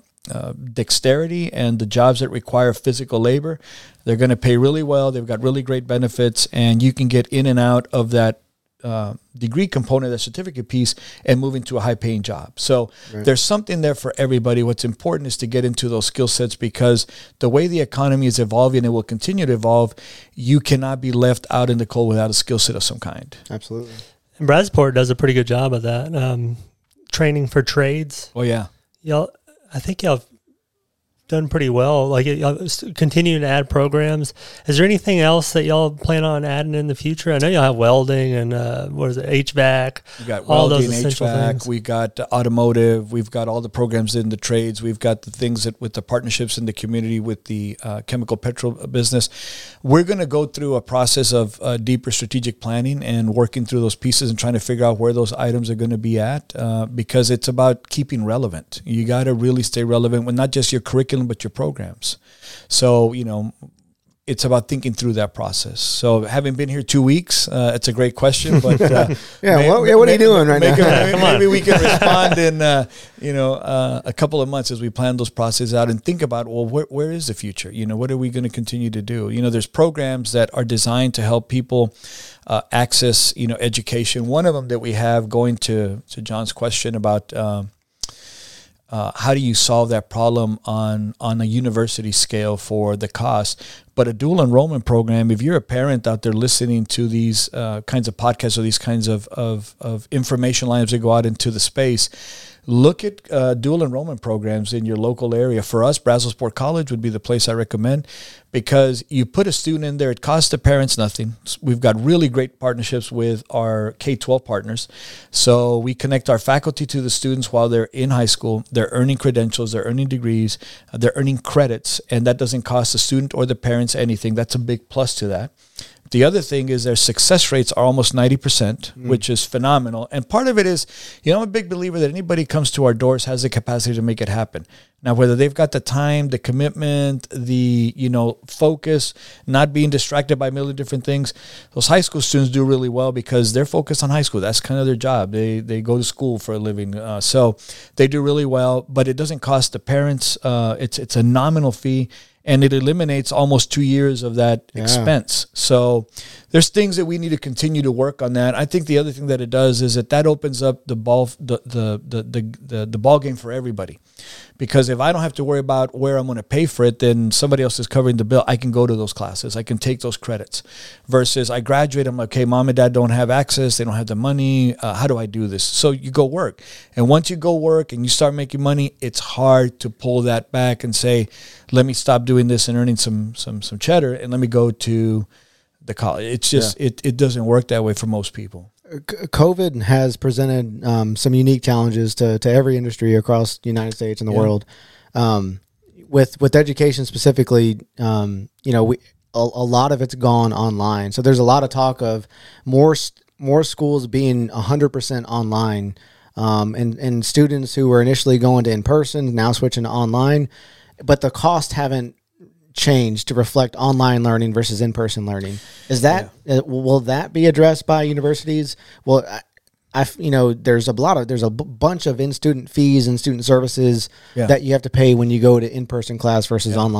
dexterity and the jobs that require physical labor, they're going to pay really well. They've got really great benefits, and you can get in and out of that degree component, that certificate piece, and move into a high-paying job. So there's something there for everybody. What's important is to get into those skill sets, because the way the economy is evolving and will continue to evolve, you cannot be left out in the cold without a skill set of some kind. Absolutely. And Bradsport does a pretty good job of that, training for trades. Oh, yeah. I think y'all have done pretty well. Like, y'all continuing to add programs. Is there anything else that y'all plan on adding in the future? I know y'all have welding and HVAC. We got all welding, those essential HVAC. things. We got automotive. We've got all the programs in the trades. We've got the things that with the partnerships in the community with the chemical petrol business. We're going to go through a process of deeper strategic planning and working through those pieces and trying to figure out where those items are going to be at, because it's about keeping relevant. You got to really stay relevant with not just your curriculum, but your programs. So, it's about thinking through that process. So, having been here 2 weeks, it's a great question. But what are you doing right now? Maybe we can respond in a couple of months as we plan those processes out and think about, well, where is the future? What are we going to continue to do? There's programs that are designed to help people access education. One of them that we have, going to John's question about how do you solve that problem on a university scale for the cost? But a dual enrollment program, if you're a parent out there listening to these kinds of podcasts or these kinds of information lines that go out into the space, look at dual enrollment programs in your local area. For us, Brazosport College would be the place I recommend, because you put a student in there, it costs the parents nothing. We've got really great partnerships with our K-12 partners. So we connect our faculty to the students while they're in high school. They're earning credentials, they're earning degrees, they're earning credits, and that doesn't cost the student or the parents anything. That's a big plus to that. The other thing is their success rates are almost 90%, which is phenomenal. And part of it is, I'm a big believer that anybody comes to our doors has the capacity to make it happen. Now, whether they've got the time, the commitment, the, focus, not being distracted by a million different things, those high school students do really well because they're focused on high school. That's kind of their job. They go to school for a living. So they do really well, but it doesn't cost the parents. It's a nominal fee. And it eliminates almost 2 years of that expense. So there's things that we need to continue to work on that. I think the other thing that it does is that opens up the ball game for everybody. Because if I don't have to worry about where I'm going to pay for it, then somebody else is covering the bill. I can go to those classes. I can take those credits. Versus I graduate, I'm like, okay, mom and dad don't have access. They don't have the money. How do I do this? So you go work. And once you go work and you start making money, it's hard to pull that back and say, let me stop doing this and earning some cheddar and let me go to the college. It's just, it doesn't work that way for most people. COVID has presented some unique challenges to every industry across the United States and the world. With education specifically, a lot of it's gone online. So there's a lot of talk of more schools being 100% online, and students who were initially going to in person now switching to online, but the costs haven't changed to reflect online learning versus in-person learning. Is that will that be addressed by universities? Well, there's a bunch of in-student fees and student services that you have to pay when you go to in-person class versus online.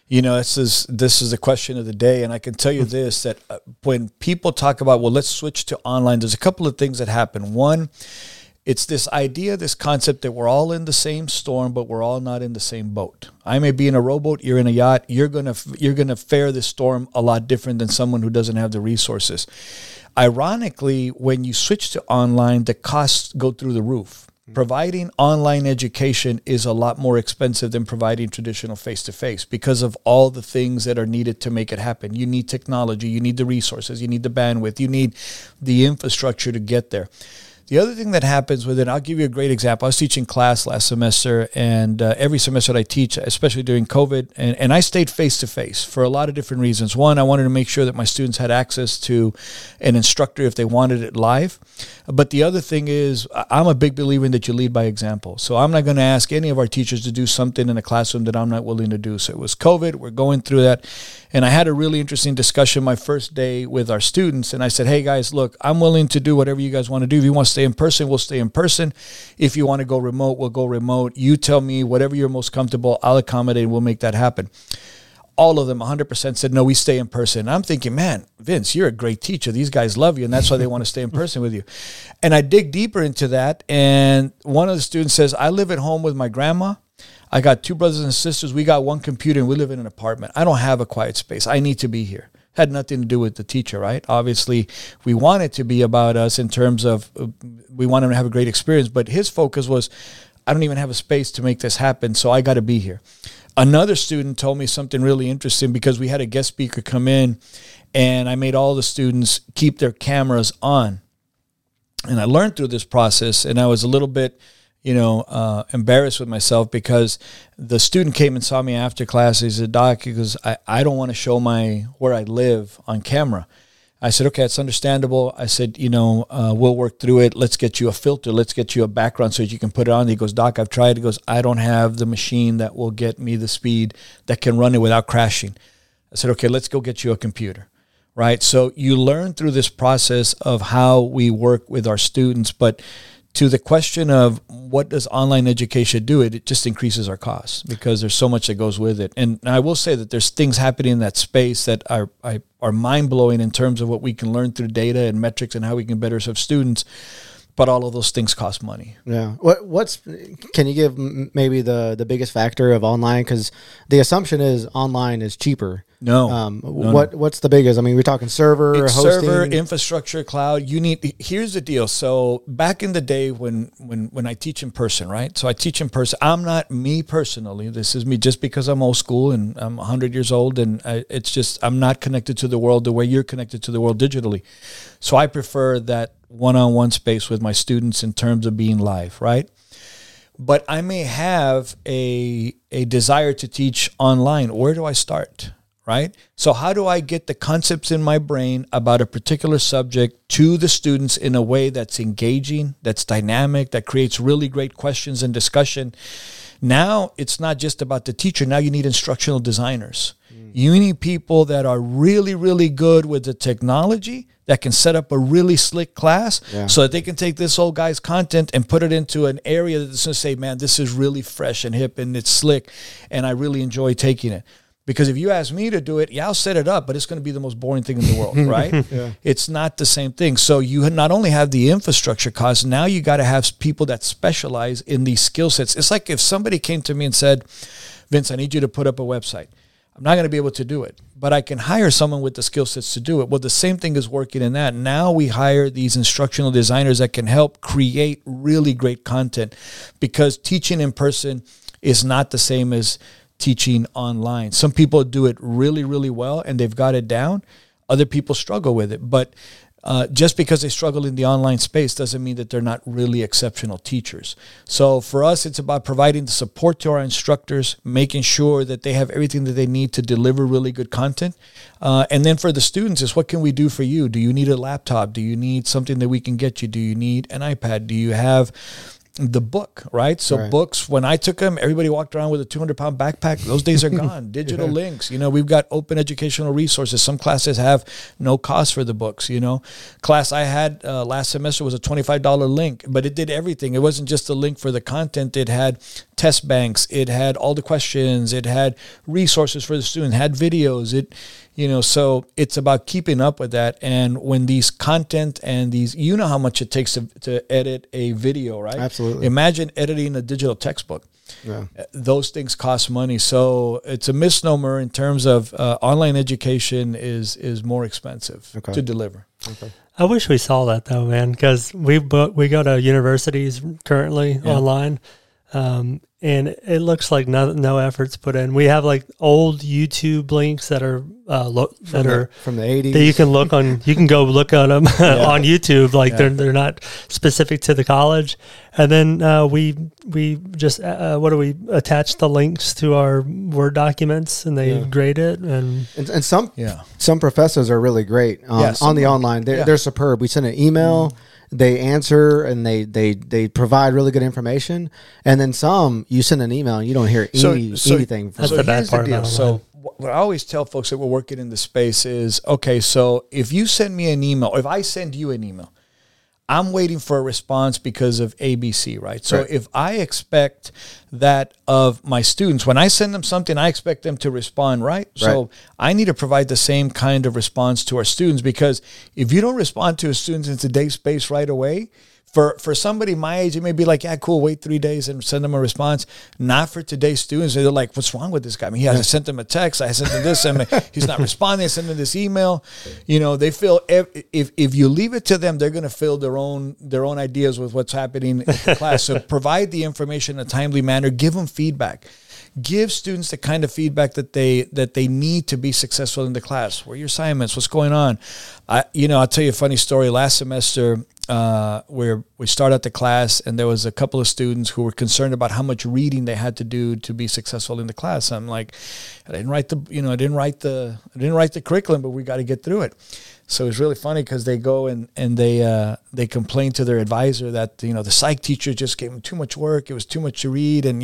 This is the question of the day, and I can tell you this, that when people talk about, well, let's switch to online, there's a couple of things that happen. One, it's this idea, this concept that we're all in the same storm, but we're all not in the same boat. I may be in a rowboat, you're in a yacht. You're gonna fare this storm a lot different than someone who doesn't have the resources. Ironically, when you switch to online, the costs go through the roof. Providing online education is a lot more expensive than providing traditional face-to-face because of all the things that are needed to make it happen. You need technology, you need the resources, you need the bandwidth, you need the infrastructure to get there. The other thing that happens with it, I'll give you a great example. I was teaching class last semester, and every semester that I teach, especially during COVID, and I stayed face-to-face for a lot of different reasons. One, I wanted to make sure that my students had access to an instructor if they wanted it live. But the other thing is, I'm a big believer in that you lead by example. So I'm not going to ask any of our teachers to do something in a classroom that I'm not willing to do. So it was COVID, we're going through that. And I had a really interesting discussion my first day with our students. And I said, hey guys, look, I'm willing to do whatever you guys want to do. If you want to stay in person, we'll stay in person. If you want to go remote, we'll go remote. You tell me whatever you're most comfortable, I'll accommodate and we'll make that happen. All of them, 100% said, no, we stay in person. And I'm thinking, man, Vince, you're a great teacher. These guys love you, and that's why they want to stay in person with you. And I dig deeper into that, and one of the students says, I live at home with my grandma. I got 2 brothers and sisters. We got 1 computer, and we live in an apartment. I don't have a quiet space. I need to be here. Had nothing to do with the teacher, right? Obviously, we want it to be about us in terms of we want him to have a great experience, but his focus was, I don't even have a space to make this happen, so I got to be here. Another student told me something really interesting because we had a guest speaker come in, and I made all the students keep their cameras on. And I learned through this process, and I was a little bit, embarrassed with myself because the student came and saw me after class. He said, Doc, he goes, I don't want to show where I live on camera. I said, okay, it's understandable. I said, we'll work through it. Let's get you a filter. Let's get you a background so that you can put it on. He goes, Doc, I've tried. He goes, I don't have the machine that will get me the speed that can run it without crashing. I said, okay, let's go get you a computer, right? So you learn through this process of how we work with our students. But to the question of what does online education do, it just increases our costs because there's so much that goes with it. And I will say that there's things happening in that space that are mind-blowing in terms of what we can learn through data and metrics and how we can better serve students. But all of those things cost money. Yeah. Can you give maybe the biggest factor of online? Because the assumption is online is cheaper. No. What's the biggest? I mean, we're talking server, it's hosting, server, infrastructure, cloud. Here's the deal. So back in the day when I teach in person, right? So I teach in person. I'm not me personally. This is me just because I'm old school and I'm 100 years old, and it's just I'm not connected to the world the way you're connected to the world digitally. So I prefer that one-on-one space with my students in terms of being live, right? But I may have a desire to teach online. Where do I start? Right? So how do I get the concepts in my brain about a particular subject to the students in a way that's engaging, that's dynamic, that creates really great questions and discussion? Now it's not just about the teacher. Now you need instructional designers. You need people that are really, really good with the technology that can set up a really slick class so that they can take this old guy's content and put it into an area that's going to say, man, this is really fresh and hip and it's slick and I really enjoy taking it. Because if you ask me to do it, I'll set it up, but it's going to be the most boring thing in the world, right? It's not the same thing. So you not only have the infrastructure costs, now you got to have people that specialize in these skill sets. It's like if somebody came to me and said, Vince, I need you to put up a website. I'm not going to be able to do it, but I can hire someone with the skill sets to do it. Well, the same thing is working in that. Now we hire these instructional designers that can help create really great content because teaching in person is not the same as teaching online. Some people do it really, really well and they've got it down. Other people struggle with it. But just because they struggle in the online space doesn't mean that they're not really exceptional teachers. So for us, it's about providing the support to our instructors, making sure that they have everything that they need to deliver really good content. And then for the students, it's what can we do for you? Do you need a laptop? Do you need something that we can get you? Do you need an iPad? Do you have the book, right? So books, when I took them, everybody walked around with a 200-pound backpack. Those days are gone. Digital links. We've got open educational resources. Some classes have no cost for the books, Class I had last semester was a $25 link, but it did everything. It wasn't just a link for the content. It had test banks, it had all the questions, it had resources for the student, had videos, so it's about keeping up with that. And when these content and these, how much it takes to edit a video, right? Absolutely. Imagine editing a digital textbook. Yeah. Those things cost money. So it's a misnomer in terms of online education is more expensive to deliver. Okay. I wish we saw that though, man, because we go to universities currently online, and it looks like no effort's put in. We have like old YouTube links that are from the 80s that you can look on. You can go look at them on YouTube. Like they're not specific to the college. And then we just we attach the links to our Word documents, and they grade it. And some professors are really great on the online. They're superb. We send an email. They answer and they provide really good information. And then some, you send an email and you don't hear anything. That's the bad part about it. So what I always tell folks that we're working in the space is, okay, so if you send me an email, if I send you an email, I'm waiting for a response because of ABC, right? So if I expect that of my students, when I send them something, I expect them to respond, right? So I need to provide the same kind of response to our students, because if you don't respond to a student in today's space right away, for somebody my age, it may be like, yeah, cool, wait 3 days and send them a response. Not for today's students. They're like, what's wrong with this guy? I mean, I sent them a text. I sent them this. He's not responding. I sent them this email. They feel if you leave it to them, they're going to fill their own ideas with what's happening in the class. So provide the information in a timely manner. Give them feedback. Give students the kind of feedback that they need to be successful in the class. What are your assignments? What's going on? I'll tell you a funny story. Last semester, where we start out the class, and there was a couple of students who were concerned about how much reading they had to do to be successful in the class. I'm like, I didn't write the curriculum, but we got to get through it. So it's really funny because they go and they complain to their advisor that the psych teacher just gave them too much work. It was too much to read, and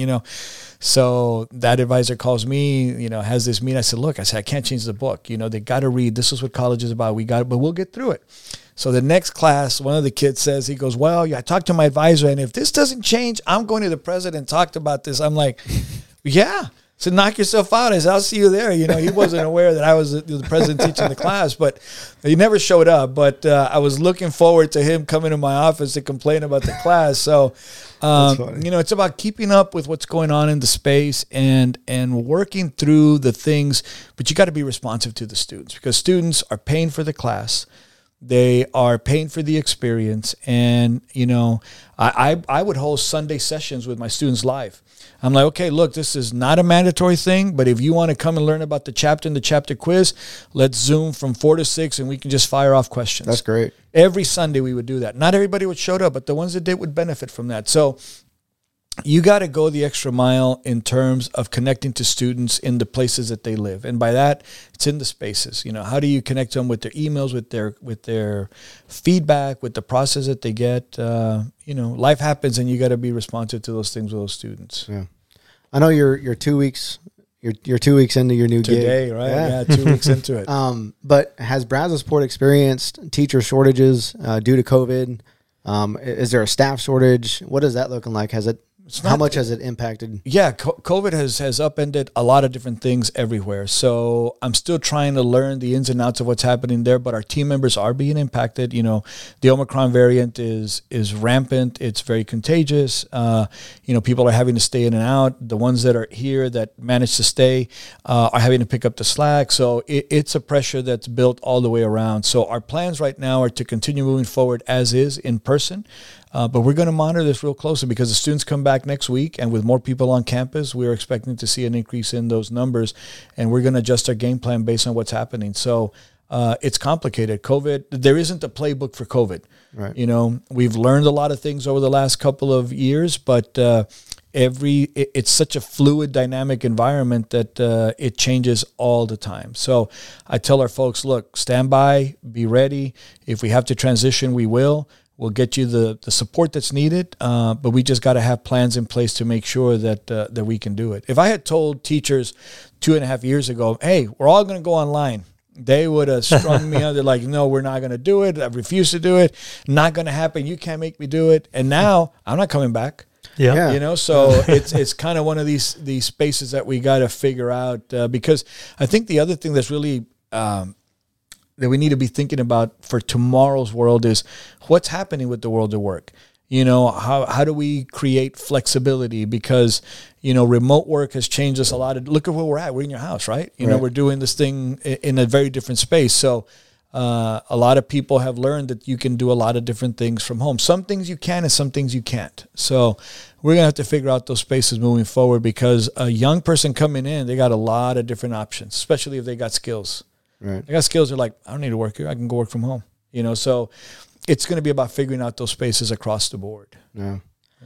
so that advisor calls me. Has this meeting. I said, look, I can't change the book. They got to read. This is what college is about. But we'll get through it. So the next class, one of the kids says, he goes, well, I talked to my advisor, and if this doesn't change, I'm going to the president and talked about this. I'm like, yeah. So knock yourself out. I said, I'll see you there. He wasn't aware that I was the president teaching the class, but he never showed up. But I was looking forward to him coming to my office to complain about the class. So, it's about keeping up with what's going on in the space and working through the things. But you got to be responsive to the students, because students are paying for the class. They are paying for the experience. And, I would hold Sunday sessions with my students live. I'm like, okay, look, this is not a mandatory thing, but if you want to come and learn about the chapter and the chapter quiz, let's Zoom from 4 to 6 and we can just fire off questions. That's great. Every Sunday we would do that. Not everybody would show up, but the ones that did would benefit from that. So you got to go the extra mile in terms of connecting to students in the places that they live. And by that, it's in the spaces. How do you connect them with their emails, with their feedback, with the process that they get? Life happens, and you got to be responsive to those things with those students. Yeah. I know you're 2 weeks you're 2 weeks into your new gig. Today, right? Yeah, 2 weeks into it. But has Brazosport experienced teacher shortages due to COVID? Is there a staff shortage? What is that looking like? How much has it impacted? Yeah, COVID has upended a lot of different things everywhere. So I'm still trying to learn the ins and outs of what's happening there, but our team members are being impacted. The Omicron variant is rampant. It's very contagious. People are having to stay in and out. The ones that are here that manage to stay are having to pick up the slack. So it's a pressure that's built all the way around. So our plans right now are to continue moving forward as is in person. But we're going to monitor this real closely, because the students come back next week, and with more people on campus, we're expecting to see an increase in those numbers, and we're going to adjust our game plan based on what's happening. So it's complicated. COVID, there isn't a playbook for COVID. Right. We've learned a lot of things over the last couple of years, but it's such a fluid, dynamic environment that it changes all the time. So I tell our folks, look, stand by, be ready. If we have to transition, we will. We'll get you the support that's needed, but we just got to have plans in place to make sure that we can do it. If I had told teachers 2.5 years ago, hey, we're all going to go online, they would have strung me out. They're like, no, we're not going to do it. I refuse to do it. Not going to happen. You can't make me do it. And now I'm not coming back. Yeah. You know, so it's kind of one of these spaces that we got to figure out, because I think the other thing that's really that we need to be thinking about for tomorrow's world is what's happening with the world of work. You know, how do we create flexibility? Because, you know, remote work has changed us a lot. Look at where we're at. We're in your house, right? You know, we're doing this thing in a very different space. So a lot of people have learned that you can do a lot of different things from home. Some things you can and some things you can't. So we're going to have to figure out those spaces moving forward, because a young person coming in, they got a lot of different options, especially if they got skills. Right. They got skills. They're like, I don't need to work here. I can go work from home. You know, so it's going to be about figuring out those spaces across the board. Yeah.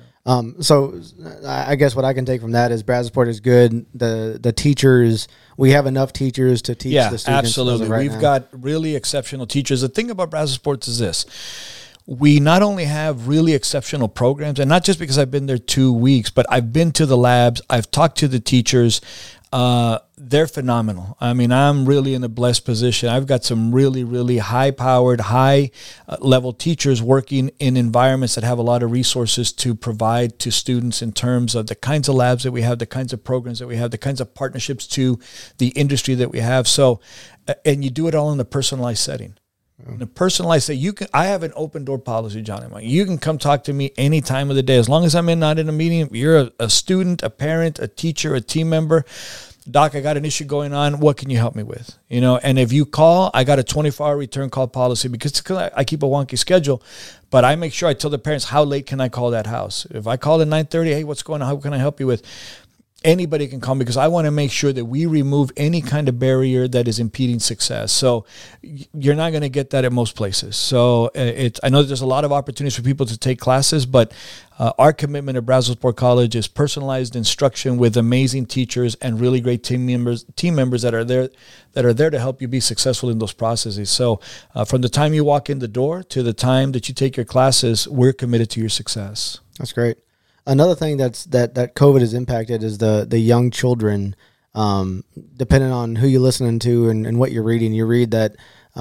So I guess what I can take from that is Brazosport is good. The teachers, we have enough teachers to teach the students. Absolutely. We've got really exceptional teachers. The thing about Brazosport is this. We not only have really exceptional programs, and not just because I've been there 2 weeks, but I've been to the labs. I've talked to the teachers. They're phenomenal. I mean, I'm really in a blessed position. I've got some really, really high-powered, high-level teachers working in environments that have a lot of resources to provide to students in terms of the kinds of labs that we have, the kinds of programs that we have, the kinds of partnerships to the industry that we have. So, and you do it all in a personalized setting. In a personalized setting, I have an open door policy, Johnny. You can come talk to me any time of the day. As long as I'm not in a meeting, you're a student, a parent, a teacher, a team member. Doc, I got an issue going on. What can you help me with? You know, and if you call, I got a 24-hour return call policy, because I keep a wonky schedule, but I make sure I tell the parents, how late can I call that house? If I call at 9:30, hey, what's going on? How can I help you with? Anybody can call me, because I want to make sure that we remove any kind of barrier that is impeding success. So you're not going to get that at most places. So I know that there's a lot of opportunities for people to take classes, but our commitment at Brazosport College is personalized instruction with amazing teachers and really great team members that are there to help you be successful in those processes. So from the time you walk in the door to the time that you take your classes, we're committed to your success. That's great. Another thing that COVID has impacted is the young children. Depending on who you're listening to and what you're reading, you read that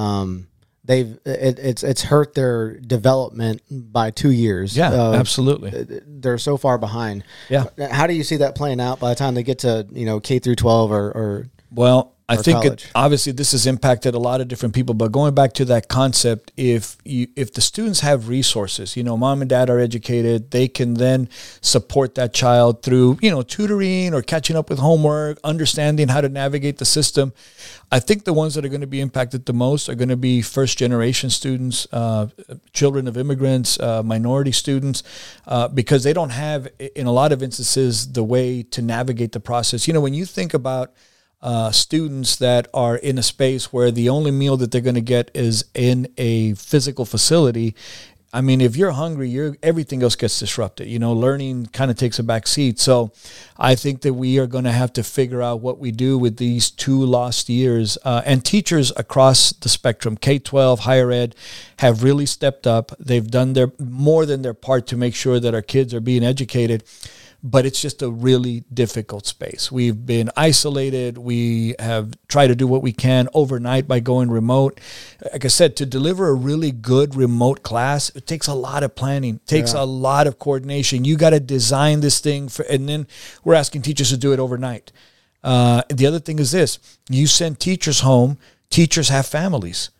it's hurt their development by 2 years. Yeah, absolutely. They're so far behind. Yeah. How do you see that playing out by the time they get to K through 12 or well? I think obviously this has impacted a lot of different people, but going back to that concept, if the students have resources, mom and dad are educated, they can then support that child through, tutoring or catching up with homework, understanding how to navigate the system. I think the ones that are going to be impacted the most are going to be first generation students, children of immigrants, minority students, because they don't have, in a lot of instances, the way to navigate the process. When you think about students that are in a space where the only meal that they're going to get is in a physical facility. I mean, if you're hungry, everything else gets disrupted. Learning kind of takes a back seat. So I think that we are going to have to figure out what we do with these 2 lost years. And teachers across the spectrum, K-12, higher ed, have really stepped up. They've done more than their part to make sure that our kids are being educated. But it's just a really difficult space. We've been isolated. We have tried to do what we can overnight by going remote. Like I said, to deliver a really good remote class, it takes a lot of planning. It takes a lot of coordination. You got to design this thing, and then we're asking teachers to do it overnight. The other thing is this. You send teachers home. Teachers have families.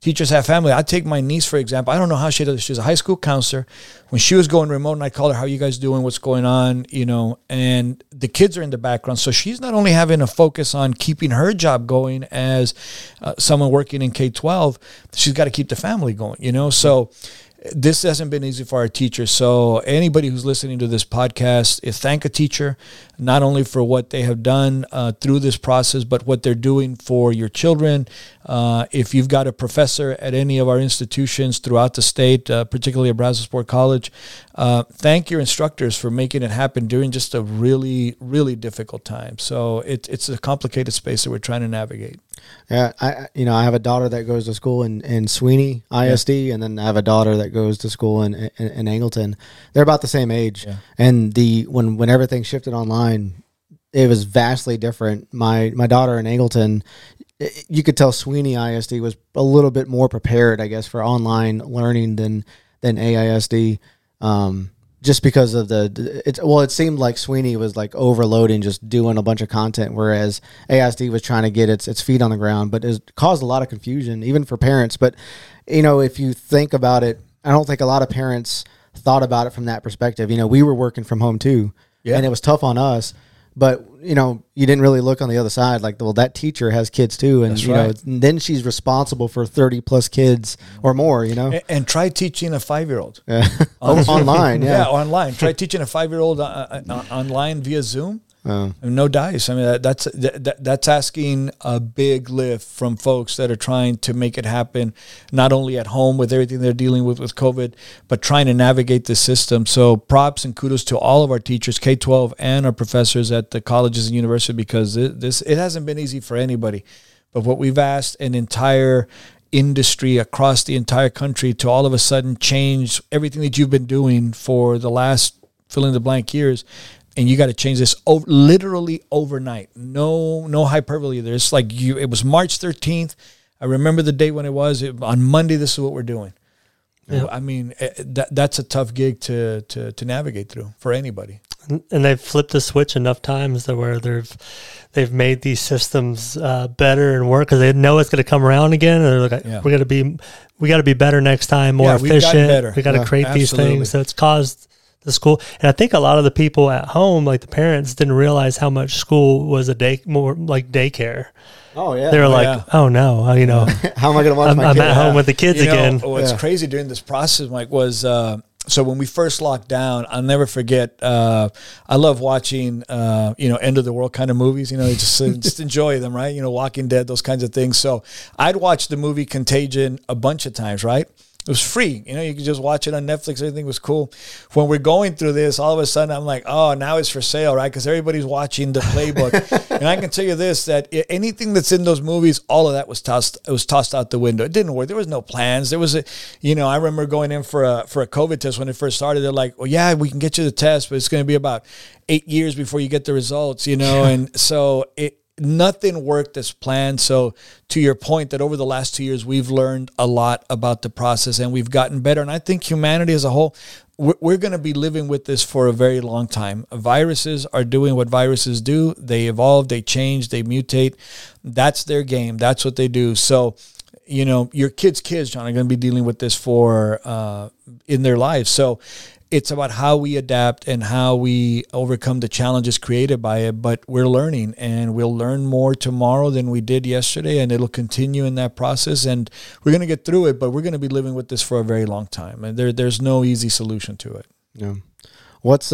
I take my niece, for example. I don't know how she does. She's a high school counselor. When she was going remote, and I called her, how are you guys doing? What's going on? And the kids are in the background. So she's not only having to focus on keeping her job going as someone working in K-12, she's got to keep the family going, So this hasn't been easy for our teachers. So anybody who's listening to this podcast, thank a teacher, not only for what they have done through this process, but what they're doing for your children. If you've got a professor at any of our institutions throughout the state, particularly at Brazosport College, thank your instructors for making it happen during just a really, really difficult time. So it's a complicated space that we're trying to navigate. Yeah, I have a daughter that goes to school in Sweeney ISD, and then I have a daughter that goes to school in Angleton. They're about the same age, and when everything shifted online, it was vastly different. My daughter in Angleton, you could tell Sweeney ISD was a little bit more prepared, I guess, for online learning than AISD. just because of it seemed like Sweeney was like overloading, just doing a bunch of content, whereas ASD was trying to get its feet on the ground, but it caused a lot of confusion, even for parents. But, if you think about it, I don't think a lot of parents thought about it from that perspective. We were working from home too, and it was tough on us. But, you didn't really look on the other side. Like, well, that teacher has kids too. And, and then she's responsible for 30 plus kids or more, And try teaching a 5-year-old. Yeah. Online, yeah. Yeah, online. Try teaching a 5-year-old online via Zoom. No dice. I mean, that's asking a big lift from folks that are trying to make it happen, not only at home with everything they're dealing with COVID, but trying to navigate the system. So props and kudos to all of our teachers, K-12 and our professors at the colleges and universities, because it hasn't been easy for anybody. But what we've asked an entire industry across the entire country to all of a sudden change everything that you've been doing for the last fill in the blank years. And you got to change this literally overnight. No hyperbole. There's it was March 13th. I remember the date when it was. On Monday, this is what we're doing. Yeah. I mean, that's a tough gig to navigate through for anybody. And they've flipped the switch enough times that where they've made these systems better and work because they know it's going to come around again. And they're like, we got to be better next time, more efficient. We got to create these things. So it's caused the school. And I think a lot of the people at home, like the parents, didn't realize how much school was more like daycare. Oh, yeah. They were oh, no, how am I going to watch my kids? I'm at home with the kids again. What's crazy during this process, Mike, was so when we first locked down, I'll never forget, I love watching, end of the world kind of movies, just enjoy them, right? Walking Dead, those kinds of things. So I'd watch the movie Contagion a bunch of times, right? It was free. You could just watch it on Netflix. Everything was cool. When we're going through this, all of a sudden, I'm like, oh, now it's for sale, right? Because everybody's watching the playbook. And I can tell you this, that anything that's in those movies, all of that was tossed out the window. It didn't work. There was no plans. There was I remember going in for a COVID test when it first started. They're like, well, yeah, we can get you the test, but it's going to be about 8 years before you get the results, And so nothing worked as planned. So to your point that over the last 2 years, we've learned a lot about the process and we've gotten better. And I think humanity as a whole, we're going to be living with this for a very long time. Viruses are doing what viruses do. They evolve, they change, they mutate. That's their game. That's what they do. So, your kids, John, are going to be dealing with this for in their lives. So it's about how we adapt and how we overcome the challenges created by it. But we're learning, and we'll learn more tomorrow than we did yesterday, and it'll continue in that process. And we're going to get through it, but we're going to be living with this for a very long time. And there's no easy solution to it. Yeah. What's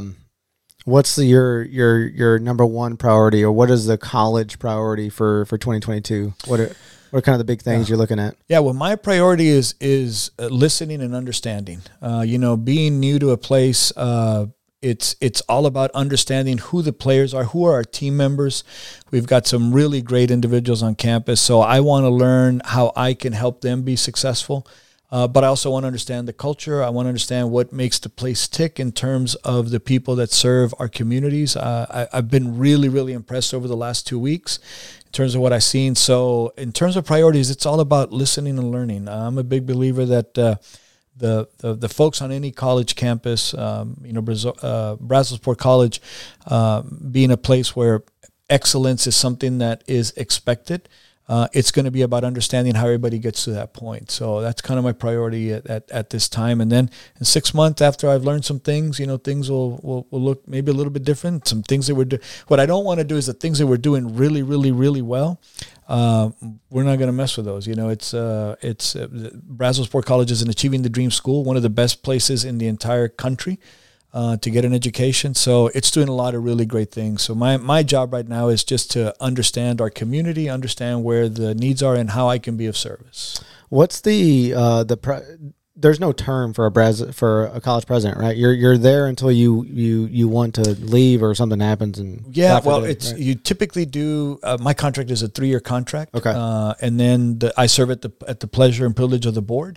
your number one priority, or what is the college priority for 2022? What are kind of the big things you're looking at? Yeah, well, my priority is listening and understanding. Being new to a place, it's all about understanding who the players are, who are our team members. We've got some really great individuals on campus, so I want to learn how I can help them be successful. But I also want to understand the culture. I want to understand what makes the place tick in terms of the people that serve our communities. I've been really, really impressed over the last 2 weeks in terms of what I've seen. So in terms of priorities, it's all about listening and learning. I'm a big believer that the folks on any college campus, Brazosport College, being a place where excellence is something that is expected. It's going to be about understanding how everybody gets to that point. So that's kind of my priority at this time. And then in 6 months after I've learned some things, things will look maybe a little bit different. Some things that we're doing. What I don't want to do is the things that we're doing really, really, really well. We're not going to mess with those. It's Brazosport College is an Achieving the Dream school, one of the best places in the entire country to get an education. So it's doing a lot of really great things. So my job right now is just to understand our community, understand where the needs are, and how I can be of service. What's there's no term for a college president, right? You're there until you want to leave or something happens. And you typically do. My contract is a 3-year contract. Okay, and then I serve at the pleasure and privilege of the board.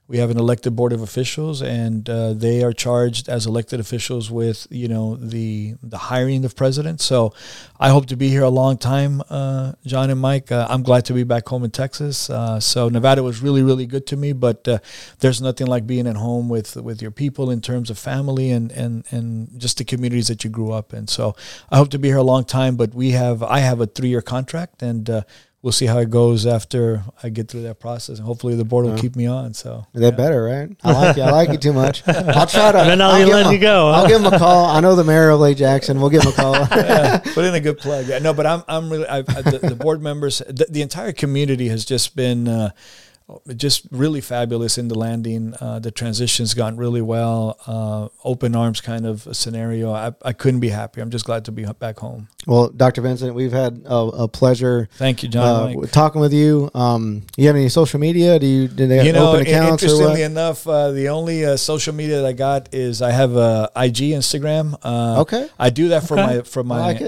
We have an elected board of officials, and they are charged as elected officials with, the hiring of presidents. So I hope to be here a long time, John and Mike. I'm glad to be back home in Texas. So Nevada was really, really good to me, but there's nothing like being at home with your people in terms of family and just the communities that you grew up in. So I hope to be here a long time, but I have a 3-year contract, and we'll see how it goes after I get through that process, and hopefully the board will keep me on. So they better, right? I like you too much. I'll try to. Then I'll let you go. I'll give him a call. I know the mayor of Lake Jackson. We'll give him a call. Put in a good plug. Yeah, no, but I'm really the board members, the entire community has just been just really fabulous in the landing. The transition's gone really well. Open arms kind of a scenario. I couldn't be happier. I'm just glad to be back home. Well, Dr. Vincent, we've had a pleasure. Thank you, John. Talking with you. You have any social media? Do they open accounts? Interestingly enough, the only social media that I got is I have a IG, Instagram. Okay. I do that for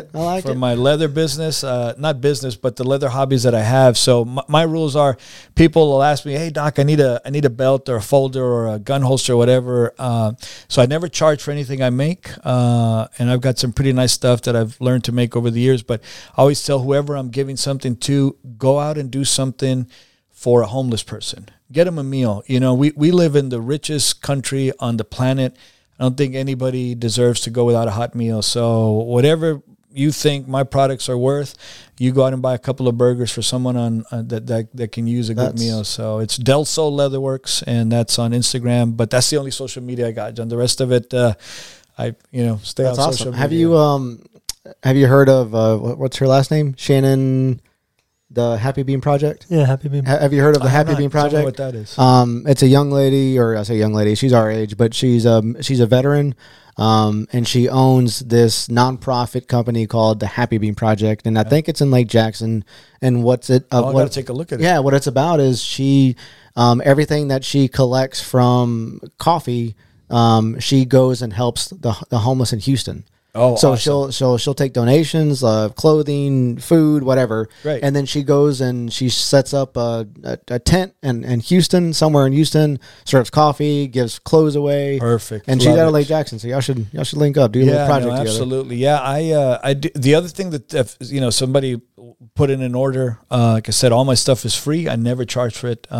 my leather business, not business, but the leather hobbies that I have. So my rules are, people will ask me, "Hey Doc, I need a belt or a folder or a gun holster or whatever." So I never charge for anything I make, and I've got some pretty nice stuff that I've learned to make over the years. But I always tell whoever I'm giving something to, go out and do something for a homeless person. Get them a meal. We live in the richest country on the planet. I don't think anybody deserves to go without a hot meal. So whatever you think my products are worth, you go out and buy a couple of burgers for someone that can use a good meal. So it's Del Sol Leatherworks, and that's on Instagram. But that's the only social media I got, John. The rest of it, I stay on social media. Have you heard of what's her last name? Shannon, the Happy Bean Project? Yeah, Happy Bean. Have you heard of the Happy Bean Project? Tell me what that is. It's a young lady, or I say young lady, she's our age, but she's a veteran. And she owns this nonprofit company called the Happy Bean Project, and I think it's in Lake Jackson. And I gotta take a look at it. Yeah, what it's about is she, everything that she collects from coffee, she goes and helps the homeless in Houston. Oh, so awesome. she'll take donations, clothing, food, whatever. Right. And then she goes and she sets up a tent in Houston, somewhere in Houston, serves coffee, gives clothes away. Perfect. And she's out of Lake Jackson, so y'all should link up, do a little project together. Absolutely. Yeah, I do. The other thing that somebody put in an order, like I said, all my stuff is free. I never charge for it.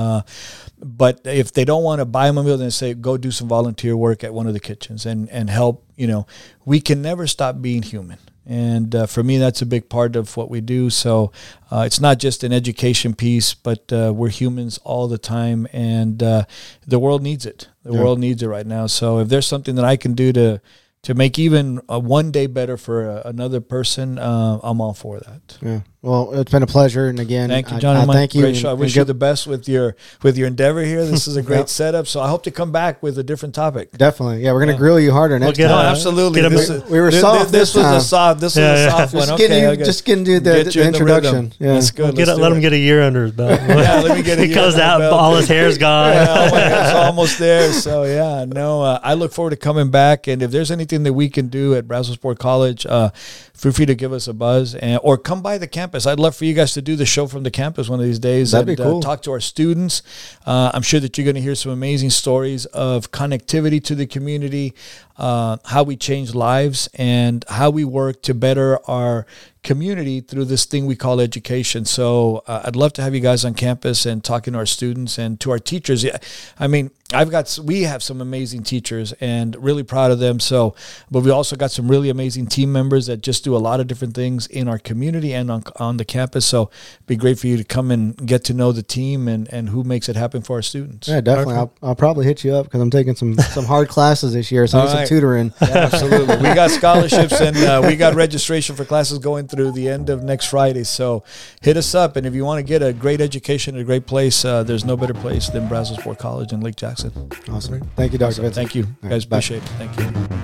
But if they don't want to buy them a meal, then say go do some volunteer work at one of the kitchens and help. We can never stop being human. And for me, that's a big part of what we do. So it's not just an education piece, but we're humans all the time. And the world needs it. The world needs it right now. So if there's something that I can do to make even one day better for another person, I'm all for that. Yeah. Well, it's been a pleasure, and again, thank you, John. Thank you. Great show. I wish you the best with your endeavor here. This is a great setup. So I hope to come back with a different topic. Definitely, yeah. We're going to grill you harder next time. Absolutely. We were soft. This was a soft. This was a soft one. Just getting to the introduction. Yeah, that's good. Let him get a year under his belt. Yeah, let me get a year. He goes out, all his hair's gone. It's almost there. So yeah, no. I look forward to coming back, and if there's anything that we can do at Brazosport College, feel free to give us a buzz or come by the campus. I'd love for you guys to do the show from the campus one of these days. That'd be cool. Talk to our students. I'm sure that you're going to hear some amazing stories of connectivity to the community, how we change lives, and how we work to better our community through this thing we call education. So I'd love to have you guys on campus and talking to our students and to our teachers. I mean, we have some amazing teachers and really proud of them. So, but we also got some really amazing team members that just do a lot of different things in our community and on the campus. So it'd be great for you to come and get to know the team and who makes it happen for our students. Yeah, definitely. I'll probably hit you up because I'm taking some hard classes this year. So I need some tutoring. Yeah, absolutely. We got scholarships and we got registration for classes going through the end of next Friday. So hit us up. And if you want to get a great education at a great place, there's no better place than Brazosport College in Lake Jackson. Awesome. Thank you, Dr. Vincent. Thank you. Guys, appreciate it. Thank you.